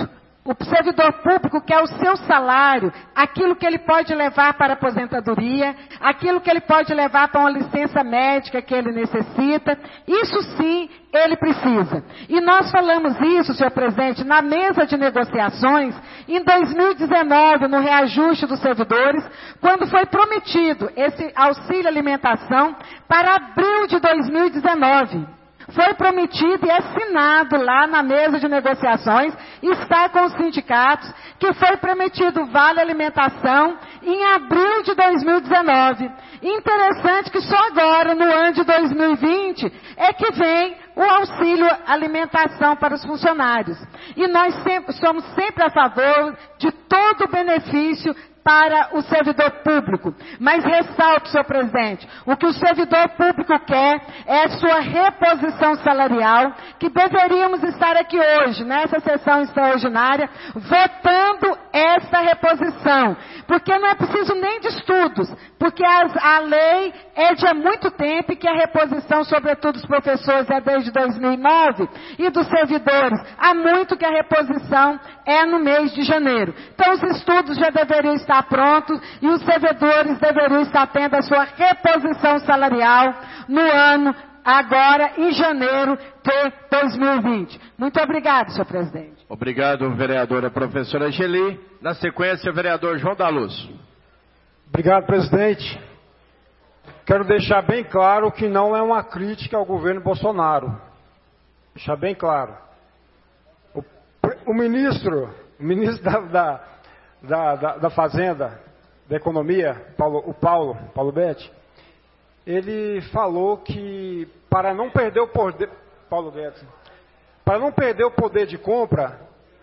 K: O servidor público quer o seu salário, aquilo que ele pode levar para a aposentadoria, aquilo que ele pode levar para uma licença médica que ele necessita. Isso sim, ele precisa. E nós falamos isso, senhor presidente, na mesa de negociações, em dois mil e dezenove, no reajuste dos servidores, quando foi prometido esse auxílio alimentação para abril de dois mil e dezenove. Foi prometido e assinado lá na mesa de negociações, está com os sindicatos, que foi prometido vale alimentação em abril de dois mil e dezenove. Interessante que só agora, no ano de dois mil e vinte, é que vem o auxílio alimentação para os funcionários. E nós sempre, somos sempre a favor de todo o benefício para o servidor público. Mas ressalto, senhor presidente, o que o servidor público quer é a sua reposição salarial, que deveríamos estar aqui hoje, nessa sessão extraordinária, votando essa reposição. Porque não é preciso nem de estudos, porque as, a lei é de há muito tempo e que a reposição, sobretudo dos professores, é desde dois mil e nove, e dos servidores, há muito que a reposição é no mês de janeiro. Então os estudos já deveriam estar prontos e os servidores deveriam estar tendo a sua reposição salarial no ano, agora em janeiro de dois mil e vinte. Muito obrigado, senhor presidente.
A: Obrigado, vereadora professora Geli. Na sequência, vereador João da Luz.
H: Obrigado, presidente. Quero deixar bem claro que não é uma crítica ao governo Bolsonaro. Deixar bem claro. O, o ministro, o ministro da, da, da, da, da Fazenda, da Economia, Paulo, o Paulo, Paulo Betti, ele falou que para não perder o poder, Paulo Betti, para não perder o poder de compra,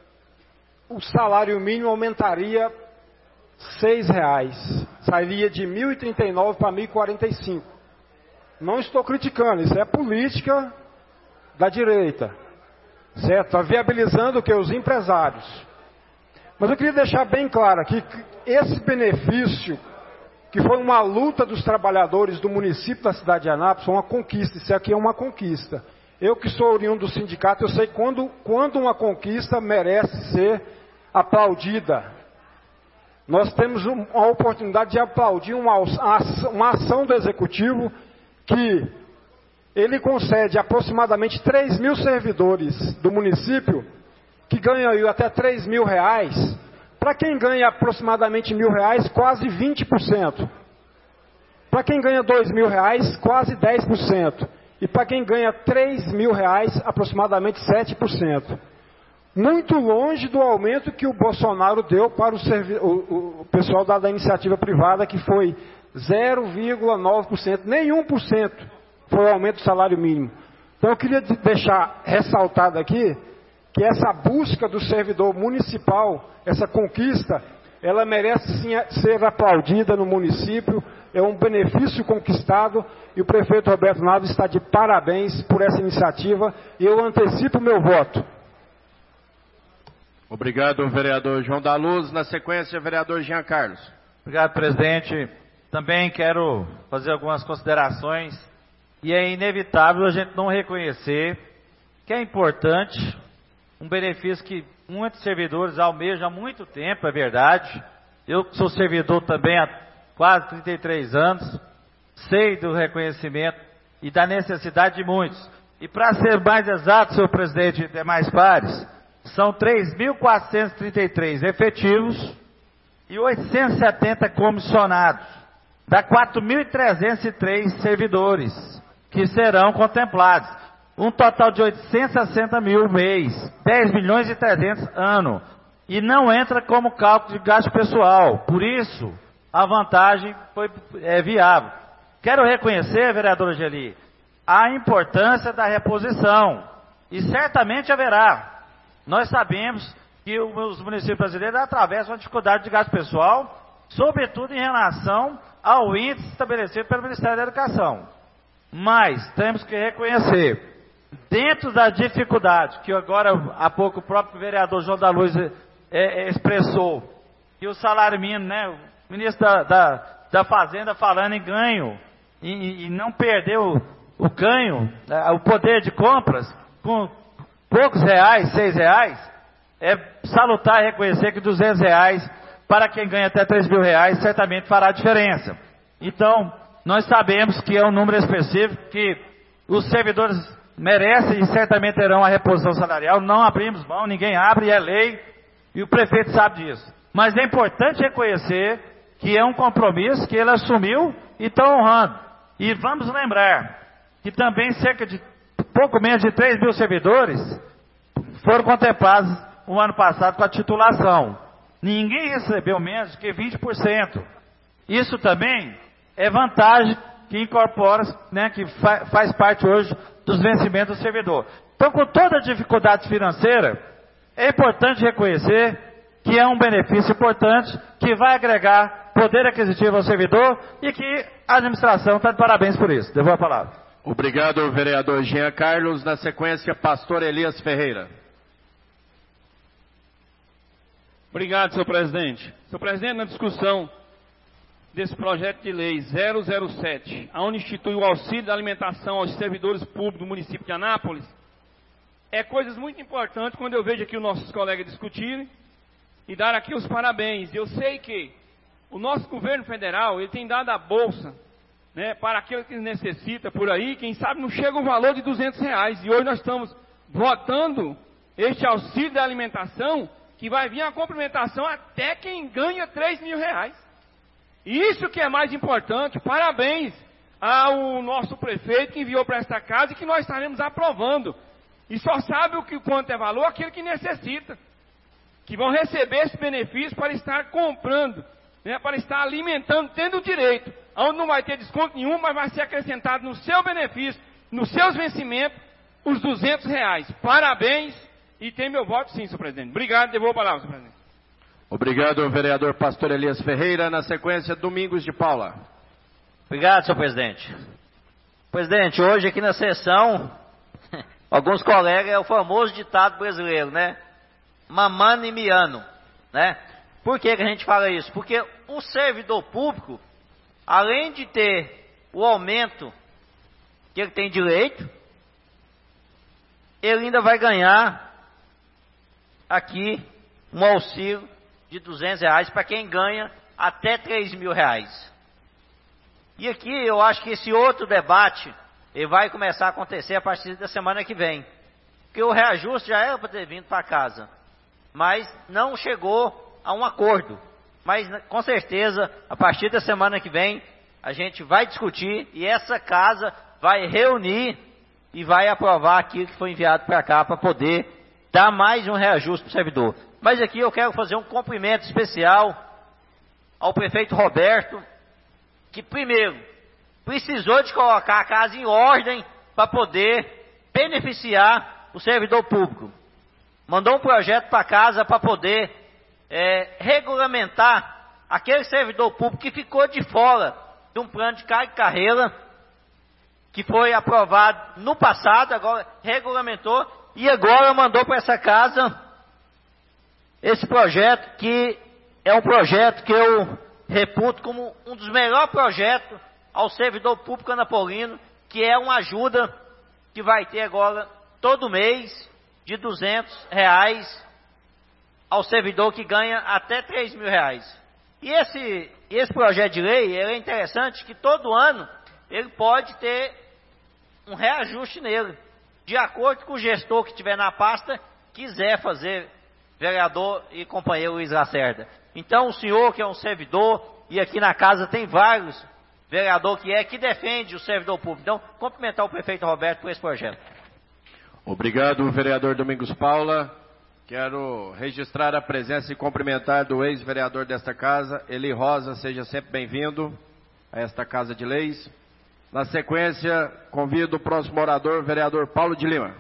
H: o salário mínimo aumentaria seis reais, sairia de mil e trinta e nove para mil e quarenta e cinco. Não estou criticando, isso é política da direita, certo? Está viabilizando o que? Os empresários. Mas eu queria deixar bem claro aqui que esse benefício, que foi uma luta dos trabalhadores do município da cidade de Anápolis, foi uma conquista, isso aqui é uma conquista. Eu que sou oriundo do sindicato, eu sei quando, quando uma conquista merece ser aplaudida. Nós temos a oportunidade de aplaudir uma, uma ação do Executivo que ele concede aproximadamente três mil servidores do município que ganham até três mil reais. Para quem ganha aproximadamente mil reais, quase vinte por cento. Para quem ganha dois mil reais, quase dez por cento. E para quem ganha três mil reais, aproximadamente sete por cento. Muito longe do aumento que o Bolsonaro deu para o, servi- o, o pessoal da, da iniciativa privada, que foi zero vírgula nove por cento, nem um por cento foi o aumento do salário mínimo. Então eu queria deixar ressaltado aqui que essa busca do servidor municipal, essa conquista, ela merece sim ser aplaudida no município, é um benefício conquistado e o prefeito Roberto Naves está de parabéns por essa iniciativa e eu antecipo o meu voto.
A: Obrigado, vereador João da Luz. Na sequência, vereador Jean Carlos.
L: Obrigado, presidente. Também quero fazer algumas considerações e é inevitável a gente não reconhecer que é importante um benefício que muitos servidores almejam há muito tempo, é verdade. Eu sou servidor também há quase trinta e três anos, sei do reconhecimento e da necessidade de muitos. E para ser mais exato, senhor presidente e demais pares, são três mil quatrocentos e trinta e três efetivos e oitocentos e setenta comissionados. Dá quatro mil trezentos e três servidores que serão contemplados. Um total de oitocentos e sessenta mil mês, dez milhões e trezentos ano. E não entra como cálculo de gasto pessoal. Por isso, a vantagem foi, é viável. Quero reconhecer, vereadora Geli, a importância da reposição. E certamente haverá. Nós sabemos que os municípios brasileiros atravessam uma dificuldade de gasto pessoal, sobretudo em relação ao índice estabelecido pelo Ministério da Educação. Mas temos que reconhecer, dentro da dificuldade, que agora há pouco o próprio vereador João da Luz é, é, expressou, que o salário mínimo, né, o ministro da, da, da Fazenda falando em ganho, e, e não perdeu o ganho, o poder de compras, com poucos reais, seis reais, é salutar e reconhecer que duzentos reais para quem ganha até três mil reais certamente fará diferença. Então, nós sabemos que é um número específico que os servidores merecem e certamente terão a reposição salarial. Não abrimos mão, ninguém abre, é lei, e o prefeito sabe disso. Mas é importante reconhecer que é um compromisso que ele assumiu e está honrando. E vamos lembrar que também cerca de pouco menos de três mil servidores foram contemplados o ano passado com a titulação. Ninguém recebeu menos que vinte por cento. Isso também é vantagem que incorpora, né, que fa faz parte hoje dos vencimentos do servidor. Então, com toda a dificuldade financeira, é importante reconhecer que é um benefício importante, que vai agregar poder aquisitivo ao servidor e que a administração está de parabéns por isso. Devolvo a palavra.
A: Obrigado, vereador Jean Carlos. Na sequência, pastor Elias Ferreira.
I: Obrigado, senhor presidente. Senhor presidente, na discussão desse projeto de lei zero zero sete, onde institui o auxílio da alimentação aos servidores públicos do município de Anápolis, é coisas muito importantes quando eu vejo aqui os nossos colegas discutirem e dar aqui os parabéns. Eu sei que o nosso governo federal, ele tem dado a bolsa, né, para aquele que necessita por aí, quem sabe não chega o valor de duzentos reais. E hoje nós estamos votando este auxílio da alimentação, que vai vir a complementação até quem ganha três mil reais. Isso que é mais importante. Parabéns ao nosso prefeito que enviou para esta casa e que nós estaremos aprovando. E só sabe o que, quanto é valor aquele que necessita, que vão receber esse benefício para estar comprando, né, para estar alimentando, tendo o direito, onde não vai ter desconto nenhum, mas vai ser acrescentado no seu benefício, nos seus vencimentos, os duzentos reais. Parabéns, e tem meu voto sim, senhor presidente. Obrigado, devolvo a palavra, senhor presidente.
A: Obrigado, vereador pastor Elias Ferreira. Na sequência, Domingos de Paula.
F: Obrigado, senhor presidente. Presidente, hoje aqui na sessão, alguns colegas, é o famoso ditado brasileiro, né? Mamano e miano, né? Por que que a gente fala isso? Porque o servidor público, além de ter o aumento que ele tem direito, ele ainda vai ganhar aqui um auxílio de duzentos reais para quem ganha até três mil reais. E aqui eu acho que esse outro debate ele vai começar a acontecer a partir da semana que vem. Porque o reajuste já era para ter vindo para casa, mas não chegou a um acordo. Mas com certeza, a partir da semana que vem, a gente vai discutir e essa casa vai reunir e vai aprovar aquilo que foi enviado para cá para poder dar mais um reajuste para o servidor. Mas aqui eu quero fazer um cumprimento especial ao prefeito Roberto, que primeiro precisou de colocar a casa em ordem para poder beneficiar o servidor público. Mandou um projeto para casa para poder é, regulamentar aquele servidor público que ficou de fora de um plano de carreira que foi aprovado no passado, agora regulamentou e agora mandou para essa casa esse projeto, que é um projeto que eu reputo como um dos melhores projetos ao servidor público anapolino, que é uma ajuda que vai ter agora todo mês de duzentos reais ao servidor que ganha até três mil reais. E esse, esse projeto de lei é interessante que todo ano ele pode ter um reajuste nele, de acordo com o gestor que tiver na pasta quiser fazer, vereador e companheiro Luiz Lacerda. Então o senhor que é um servidor, e aqui na casa tem vários vereador que é, que defende o servidor público. Então, cumprimentar o prefeito Roberto por esse projeto.
A: Obrigado, vereador Domingos Paula. Quero registrar a presença e cumprimentar do ex-vereador desta casa, Eli Rosa. Seja sempre bem-vindo a esta Casa de Leis. Na sequência, convido o próximo orador, vereador Paulo de Lima.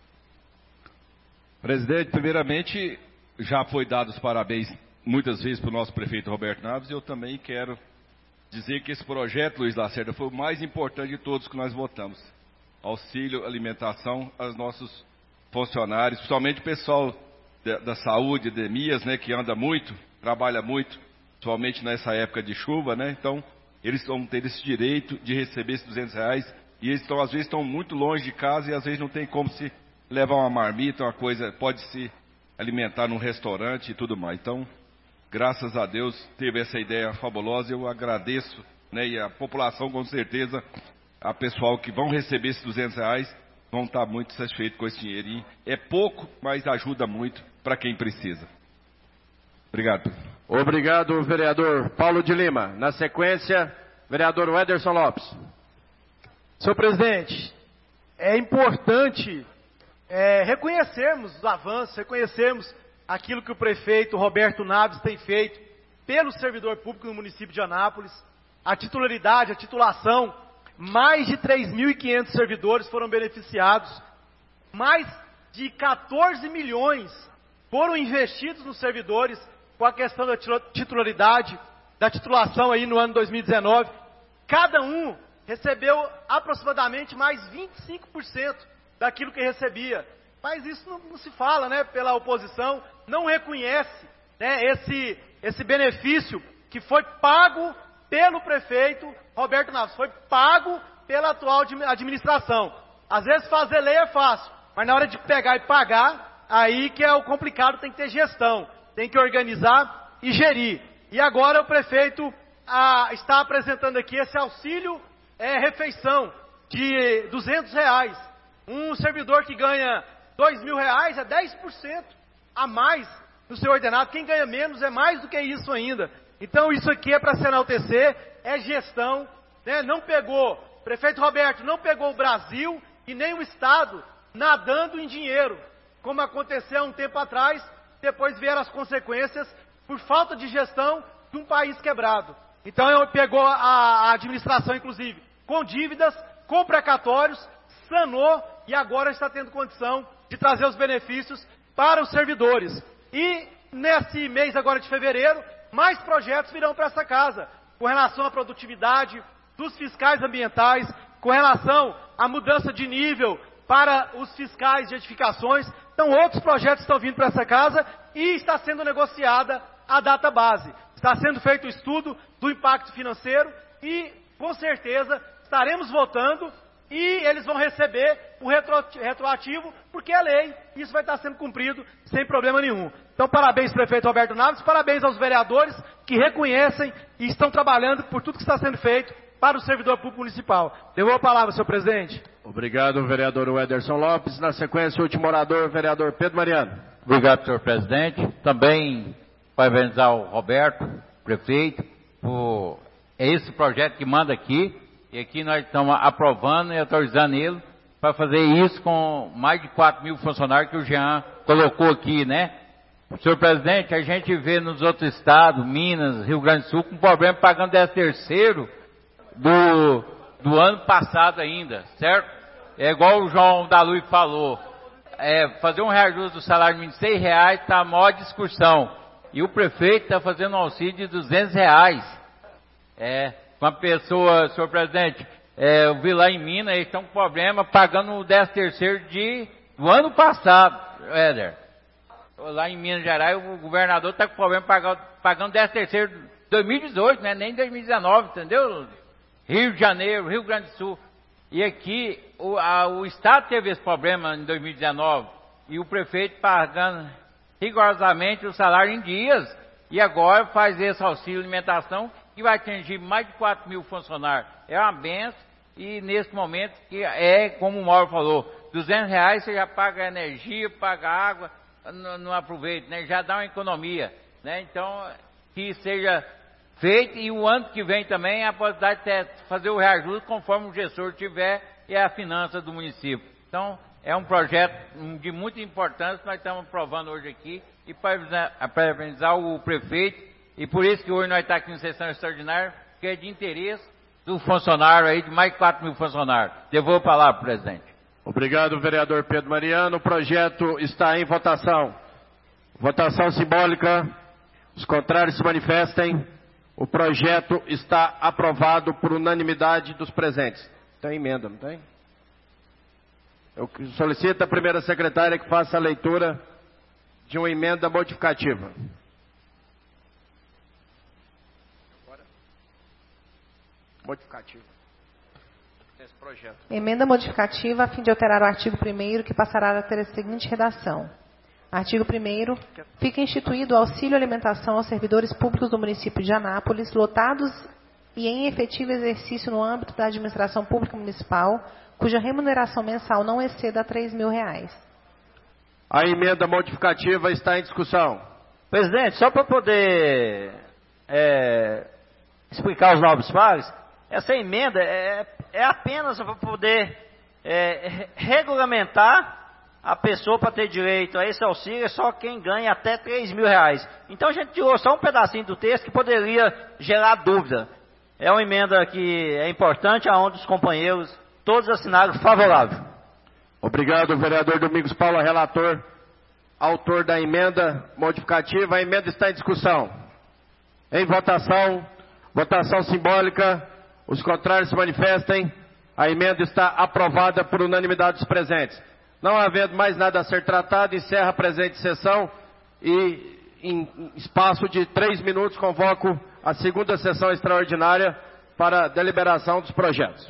Q: Presidente, primeiramente, já foi dado os parabéns muitas vezes para o nosso prefeito Roberto Naves, e eu também quero dizer que esse projeto, Luiz Lacerda, foi o mais importante de todos que nós votamos. Auxílio, alimentação aos nossos funcionários, principalmente o pessoal da, da saúde, de M I As, né, que anda muito, trabalha muito, principalmente nessa época de chuva, né? Então, eles vão ter esse direito de receber esses duzentos reais, e eles estão, às vezes, estão muito longe de casa e às vezes não tem como se levar uma marmita, uma coisa, pode se alimentar num restaurante e tudo mais. Então, graças a Deus, teve essa ideia fabulosa. Eu agradeço, né, e a população, com certeza, a pessoal que vão receber esses duzentos reais, vão estar muito satisfeitos com esse dinheiro. E é pouco, mas ajuda muito para quem precisa. Obrigado.
A: Obrigado, vereador Paulo de Lima. Na sequência, vereador Wederson Lopes.
N: Senhor presidente, é importante é, reconhecermos os avanços, reconhecermos aquilo que o prefeito Roberto Naves tem feito pelo servidor público no município de Anápolis, a titularidade, a titulação, mais de três mil e quinhentos servidores foram beneficiados, mais de quatorze milhões foram investidos nos servidores com a questão da titularidade, da titulação aí no ano dois mil e dezenove. Cada um recebeu aproximadamente mais vinte e cinco por cento daquilo que recebia. Mas isso não, não se fala, né, pela oposição, não reconhece, né, esse, esse benefício que foi pago pelo prefeito Roberto Naves, foi pago pela atual administração. Às vezes fazer lei é fácil, mas na hora de pegar e pagar, aí que é o complicado, tem que ter gestão, tem que organizar e gerir. E agora o prefeito ah, está apresentando aqui esse auxílio é, refeição de duzentos reais. Um servidor que ganha dois mil reais é dez por cento a mais no seu ordenado. Quem ganha menos é mais do que isso ainda. Então isso aqui é para se enaltecer, é gestão, né? Não pegou, prefeito Roberto, não pegou o Brasil e nem o Estado nadando em dinheiro, como aconteceu há um tempo atrás, depois vieram as consequências por falta de gestão de um país quebrado. Então ele pegou a, a administração, inclusive, com dívidas, com precatórios, sanou e agora está tendo condição de trazer os benefícios para os servidores. E nesse mês agora de fevereiro, mais projetos virão para essa casa, com relação à produtividade dos fiscais ambientais, com relação à mudança de nível para os fiscais de edificações. Então outros projetos estão vindo para essa casa e está sendo negociada a data base. Está sendo feito o estudo do impacto financeiro e, com certeza, estaremos votando e eles vão receber o retro, retroativo, porque é lei, e isso vai estar sendo cumprido sem problema nenhum. Então, parabéns, prefeito Roberto Naves, parabéns aos vereadores que reconhecem e estão trabalhando por tudo que está sendo feito para o servidor público municipal. Devolvo a palavra, senhor presidente.
A: Obrigado, vereador Wederson Lopes. Na sequência, o último orador, vereador Pedro Mariano.
B: Obrigado, senhor presidente. Também parabenizar o Roberto, prefeito, por esse projeto que manda aqui. E aqui nós estamos aprovando e autorizando ele para fazer isso com mais de quatro mil funcionários que o Jean colocou aqui, né? Senhor presidente, a gente vê nos outros estados, Minas, Rio Grande do Sul, com problema pagando décimo terceiro do, do ano passado ainda, certo? É igual o João da Luz falou, é, fazer um reajuste do salário mínimo de seis reais está a maior discussão. E o prefeito está fazendo um auxílio de duzentos reais. É, uma pessoa, senhor presidente, é, eu vi lá em Minas, eles estão com problema pagando o décimo terceiro de, do ano passado, Éder. Lá em Minas Gerais, o governador está com problema pagando, pagando décimo terceiro de dois mil e dezoito, né? Nem dois mil e dezenove, entendeu? Rio de Janeiro, Rio Grande do Sul. E aqui, o, a, o Estado teve esse problema em dois mil e dezenove, e o prefeito pagando rigorosamente o salário em dias, e agora faz esse auxílio alimentação, que vai atingir mais de quatro mil funcionários. É uma benção, e nesse momento, que é, como o Mauro falou, duzentos reais você já paga energia, paga água, não, não aproveita, né? Já dá uma economia, né? Então, que seja feito, e o ano que vem também a possibilidade de fazer o reajuste conforme o gestor tiver e a finança do município. Então, é um projeto de muita importância que nós estamos aprovando hoje aqui, e para parabenizar o prefeito, e por isso que hoje nós estamos aqui em sessão extraordinária, que é de interesse do funcionário aí, de mais de quatro mil funcionários. Devolvo a palavra, presidente.
A: Obrigado, vereador Pedro Mariano. O projeto está em votação. Votação simbólica. Os contrários se manifestem. O projeto está aprovado por unanimidade dos presentes. Tem emenda, não tem? Eu solicito à primeira secretária que faça a leitura de uma emenda modificativa. Modificativa. Esse projeto.
E: Emenda modificativa a fim de alterar o artigo primeiro, que passará a ter a seguinte redação. Artigo primeiro. Fica instituído o auxílio alimentação aos servidores públicos do município de Anápolis, lotados e em efetivo exercício no âmbito da administração pública municipal, cuja remuneração mensal não exceda três mil reais.
A: A emenda modificativa está em discussão.
F: Presidente, só para poder é, explicar os novos pares, essa emenda é, é apenas para poder é, regulamentar a pessoa para ter direito a esse auxílio, é só quem ganha até três mil reais. Então a gente tirou só um pedacinho do texto que poderia gerar dúvida. É uma emenda que é importante, aonde os companheiros todos assinaram favorável.
A: Obrigado, vereador Domingos Paulo, relator, autor da emenda modificativa. A emenda está em discussão. Em votação, votação simbólica. Os contrários se manifestem. A emenda está aprovada por unanimidade dos presentes. Não havendo mais nada a ser tratado, encerra a presente sessão e, em espaço de três minutos, convoco a segunda sessão extraordinária para deliberação dos projetos.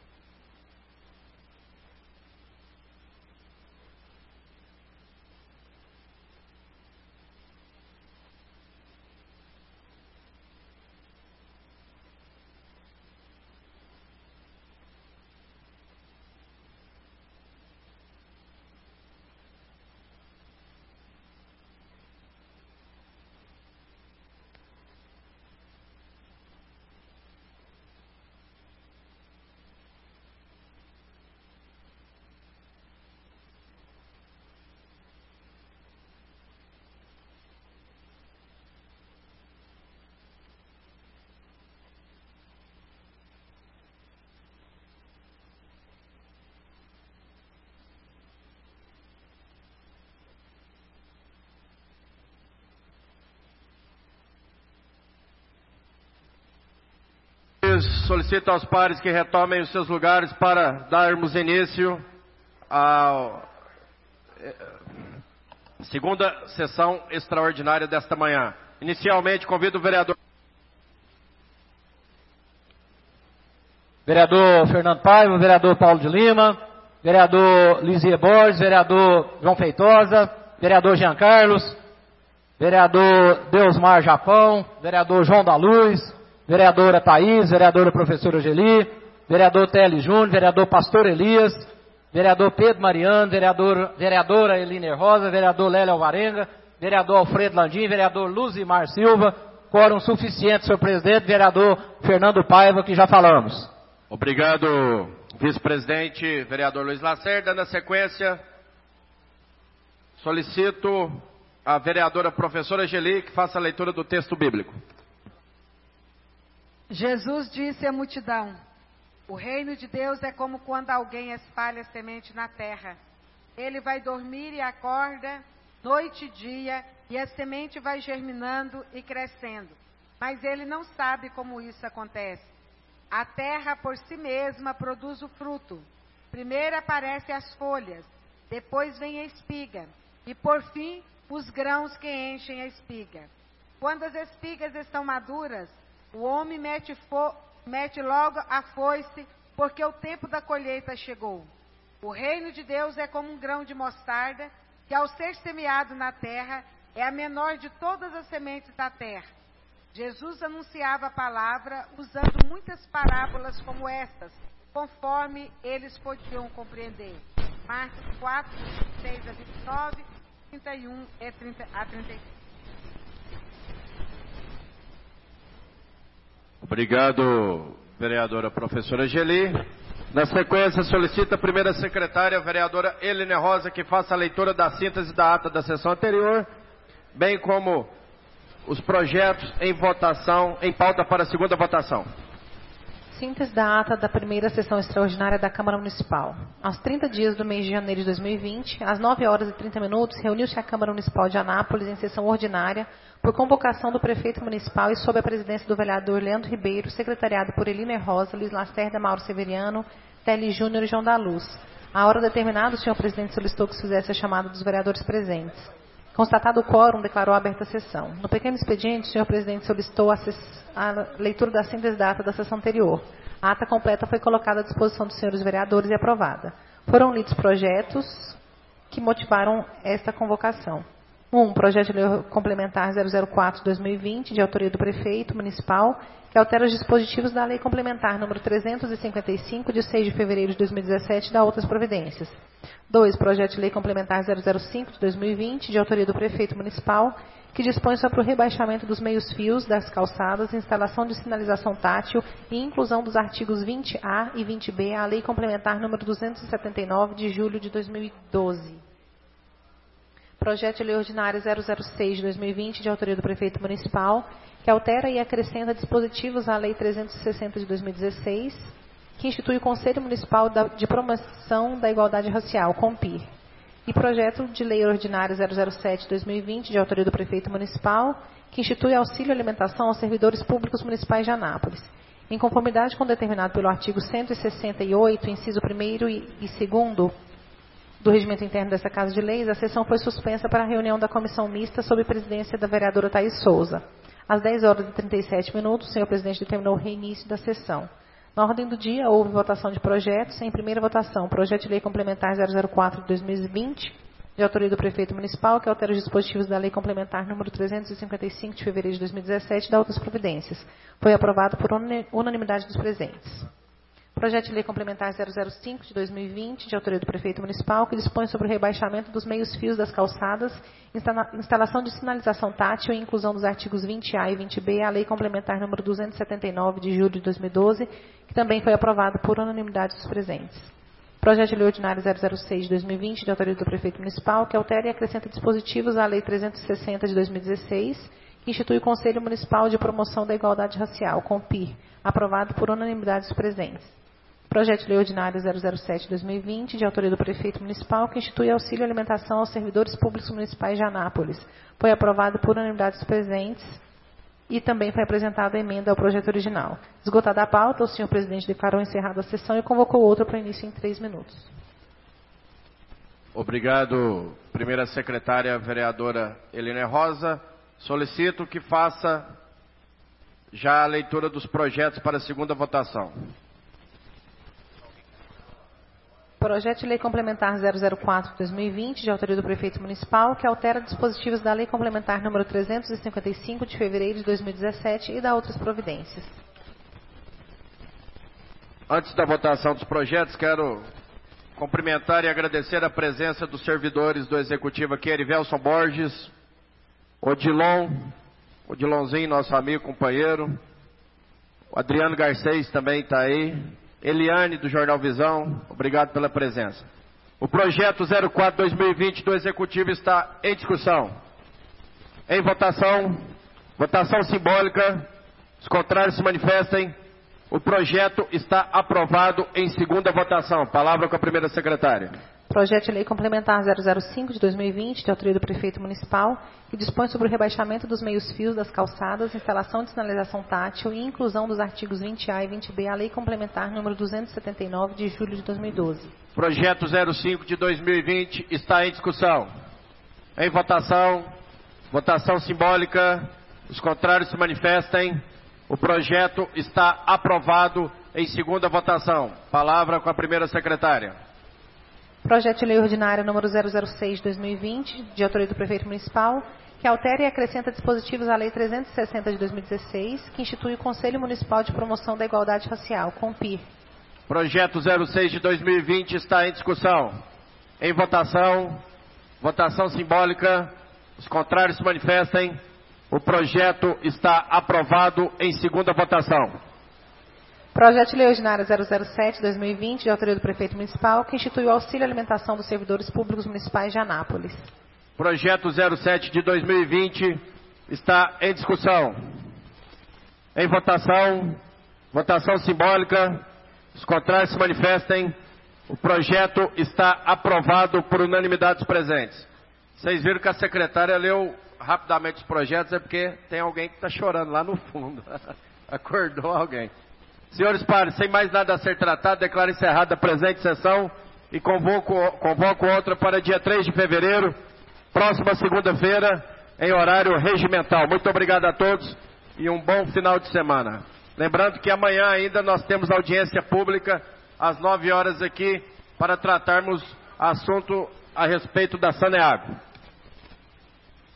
A: Solicito aos pares que retomem os seus lugares para darmos início à segunda sessão extraordinária desta manhã. Inicialmente, convido o vereador...
B: Vereador Fernando Paiva, vereador Paulo de Lima, vereador Lisier Borges, vereador João Feitosa, vereador Jean Carlos, vereador Deusmar Japão, vereador João da Luz, vereadora Thaís, vereadora professora Geli, vereador T L Júnior, vereador Pastor Elias, vereador Pedro Mariano, vereador, vereadora Eliner Rosa, vereador Lélia Alvarenga, vereador Alfredo Landim, vereador Luzimar Silva, quórum suficiente, senhor presidente, vereador Fernando Paiva, que já falamos.
A: Obrigado, vice-presidente, vereador Luiz Lacerda. Na sequência, solicito a vereadora professora Geli que faça a leitura do texto bíblico.
K: Jesus disse à multidão: o reino de Deus é como quando alguém espalha semente na terra. Ele vai dormir e acorda, noite e dia, e a semente vai germinando e crescendo. Mas ele não sabe como isso acontece. A terra por si mesma produz o fruto. Primeiro aparecem as folhas, depois vem a espiga, e por fim os grãos que enchem a espiga. Quando as espigas estão maduras, o homem mete, fo... mete logo a foice, porque o tempo da colheita chegou. O reino de Deus é como um grão de mostarda, que ao ser semeado na terra, é a menor de todas as sementes da terra. Jesus anunciava a palavra, usando muitas parábolas como estas, conforme eles podiam compreender. Marcos quatro, vinte e seis a vinte e nove, trinta e um a trinta e cinco.
A: Obrigado, vereadora professora Geli. Na sequência, solicita a primeira secretária, a vereadora Eliner Rosa, que faça a leitura da síntese da ata da sessão anterior, bem como os projetos em votação, em pauta para a segunda votação.
E: Síntese da ata da primeira sessão extraordinária da Câmara Municipal. Aos trinta dias do mês de janeiro de dois mil e vinte, às nove horas e trinta minutos, reuniu-se a Câmara Municipal de Anápolis em sessão ordinária, por convocação do prefeito municipal e sob a presidência do vereador Leandro Ribeiro, secretariado por Eliner Rosa, Luiz Lacerda, Mauro Severiano, T L Júnior e João da Luz. À hora determinada, o senhor presidente solicitou que se fizesse a chamada dos vereadores presentes. Constatado o quórum, declarou aberta a sessão. No pequeno expediente, o senhor presidente solicitou a, a leitura da síntese da ata da sessão anterior. A ata completa foi colocada à disposição dos senhores vereadores e aprovada. Foram lidos projetos que motivaram esta convocação. um. Projeto de Lei Complementar zero zero quatro de dois mil e vinte, de autoria do Prefeito Municipal, que altera os dispositivos da Lei Complementar número trezentos e cinquenta e cinco, de seis de fevereiro de dois mil e dezessete, e da outras providências. dois. Projeto de Lei Complementar zero zero cinco de dois mil e vinte, de autoria do Prefeito Municipal, que dispõe sobre o rebaixamento dos meios-fios das calçadas, instalação de sinalização tátil e inclusão dos artigos vinte A e vinte B à Lei Complementar número duzentos e setenta e nove, de julho de dois mil e doze. Projeto de Lei Ordinária zero zero seis de dois mil e vinte, de autoria do Prefeito Municipal, que altera e acrescenta dispositivos à Lei trezentos e sessenta de dois mil e dezesseis, que institui o Conselho Municipal de Promoção da Igualdade Racial, CONPIR. E Projeto de Lei Ordinária zero zero sete de dois mil e vinte, de autoria do Prefeito Municipal, que institui auxílio alimentação aos servidores públicos municipais de Anápolis. Em conformidade com o determinado pelo artigo cento e sessenta e oito, inciso primeiro e segundo do Regimento Interno desta Casa de Leis, a sessão foi suspensa para a reunião da Comissão Mista sob presidência da vereadora Thaís Souza. Às dez horas e trinta e sete minutos, o senhor presidente determinou o reinício da sessão. Na ordem do dia, houve votação de projetos. Em primeira votação, projeto de Lei Complementar zero zero quatro de dois mil e vinte, de autoria do Prefeito Municipal, que altera os dispositivos da Lei Complementar número trezentos e cinquenta e cinco, de fevereiro de dois mil e dezessete, e da outras providências. Foi aprovado por unanimidade dos presentes. Projeto de Lei Complementar zero zero cinco de dois mil e vinte, de autoria do Prefeito Municipal, que dispõe sobre o rebaixamento dos meios-fios das calçadas, instalação de sinalização tátil e inclusão dos artigos vinte A e vinte B à Lei Complementar número duzentos e setenta e nove, de julho de dois mil e doze, que também foi aprovado por unanimidade dos presentes. Projeto de Lei Ordinária zero zero seis de dois mil e vinte, de autoria do Prefeito Municipal, que altera e acrescenta dispositivos à Lei trezentos e sessenta de dois mil e dezesseis, que institui o Conselho Municipal de Promoção da Igualdade Racial, CONPIR, aprovado por unanimidade dos presentes. Projeto de Lei Ordinária zero zero sete de dois mil e vinte, de autoria do Prefeito Municipal, que institui auxílio alimentação aos servidores públicos municipais de Anápolis. Foi aprovado por unanimidade dos presentes e também foi apresentada a emenda ao projeto original. Esgotada a pauta, o senhor presidente declarou encerrada a sessão e convocou outra para início em três minutos.
A: Obrigado, primeira secretária, vereadora Helena Rosa. Solicito que faça já a leitura dos projetos para a segunda votação.
E: Projeto de Lei Complementar zero zero quatro de dois mil e vinte, de autoria do Prefeito Municipal, que altera dispositivos da Lei Complementar número trezentos e cinquenta e cinco, de fevereiro de dois mil e dezessete, e da outras providências.
A: Antes da votação dos projetos, quero cumprimentar e agradecer a presença dos servidores do Executivo aqui, Erivelson Borges, Odilon, Odilonzinho, nosso amigo, companheiro, o Adriano Garcês também está aí, Eliane, do Jornal Visão, obrigado pela presença. O projeto zero quatro de dois mil e vinte do Executivo está em discussão. Em votação, votação simbólica, os contrários se manifestem. O projeto está aprovado em segunda votação. Palavra com a primeira secretária.
E: Projeto de Lei Complementar zero zero cinco de dois mil e vinte, de autoria do Prefeito Municipal, que dispõe sobre o rebaixamento dos meios-fios das calçadas, instalação de sinalização tátil e inclusão dos artigos vinte A e vinte B à Lei Complementar número duzentos e setenta e nove, de julho de dois mil e doze.
A: Projeto zero cinco de dois mil e vinte está em discussão. Em votação, votação simbólica, os contrários se manifestem. O projeto está aprovado em segunda votação. Palavra com a primeira secretária.
E: Projeto de Lei Ordinária número zero zero seis de dois mil e vinte, de autoria do Prefeito Municipal, que altera e acrescenta dispositivos à Lei trezentos e sessenta de dois mil e dezesseis, que institui o Conselho Municipal de Promoção da Igualdade Racial, CONPIR.
A: Projeto zero seis de dois mil e vinte está em discussão. Em votação, votação simbólica, os contrários se manifestem. O projeto está aprovado em segunda votação.
E: Projeto de Lei Ordinária zero zero sete de dois mil e vinte, de autoria do Prefeito Municipal, que institui o auxílio alimentação dos servidores públicos municipais de Anápolis.
A: Projeto zero sete de dois mil e vinte está em discussão. Em votação, votação simbólica, os contrários se manifestem. O projeto está aprovado por unanimidade dos presentes. Vocês viram que a secretária leu rapidamente os projetos, é porque tem alguém que está chorando lá no fundo. Acordou alguém. Senhores pares, sem mais nada a ser tratado, declaro encerrada a presente sessão e convoco, convoco outra para dia três de fevereiro, próxima segunda-feira, em horário regimental. Muito obrigado a todos e um bom final de semana. Lembrando que amanhã ainda nós temos audiência pública às nove horas aqui para tratarmos assunto a respeito da Saneago.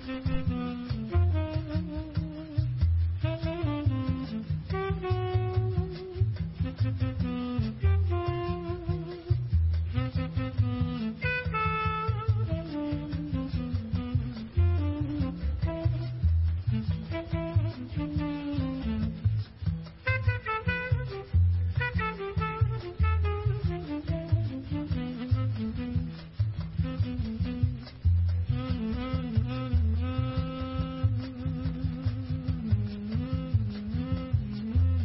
R: Deus.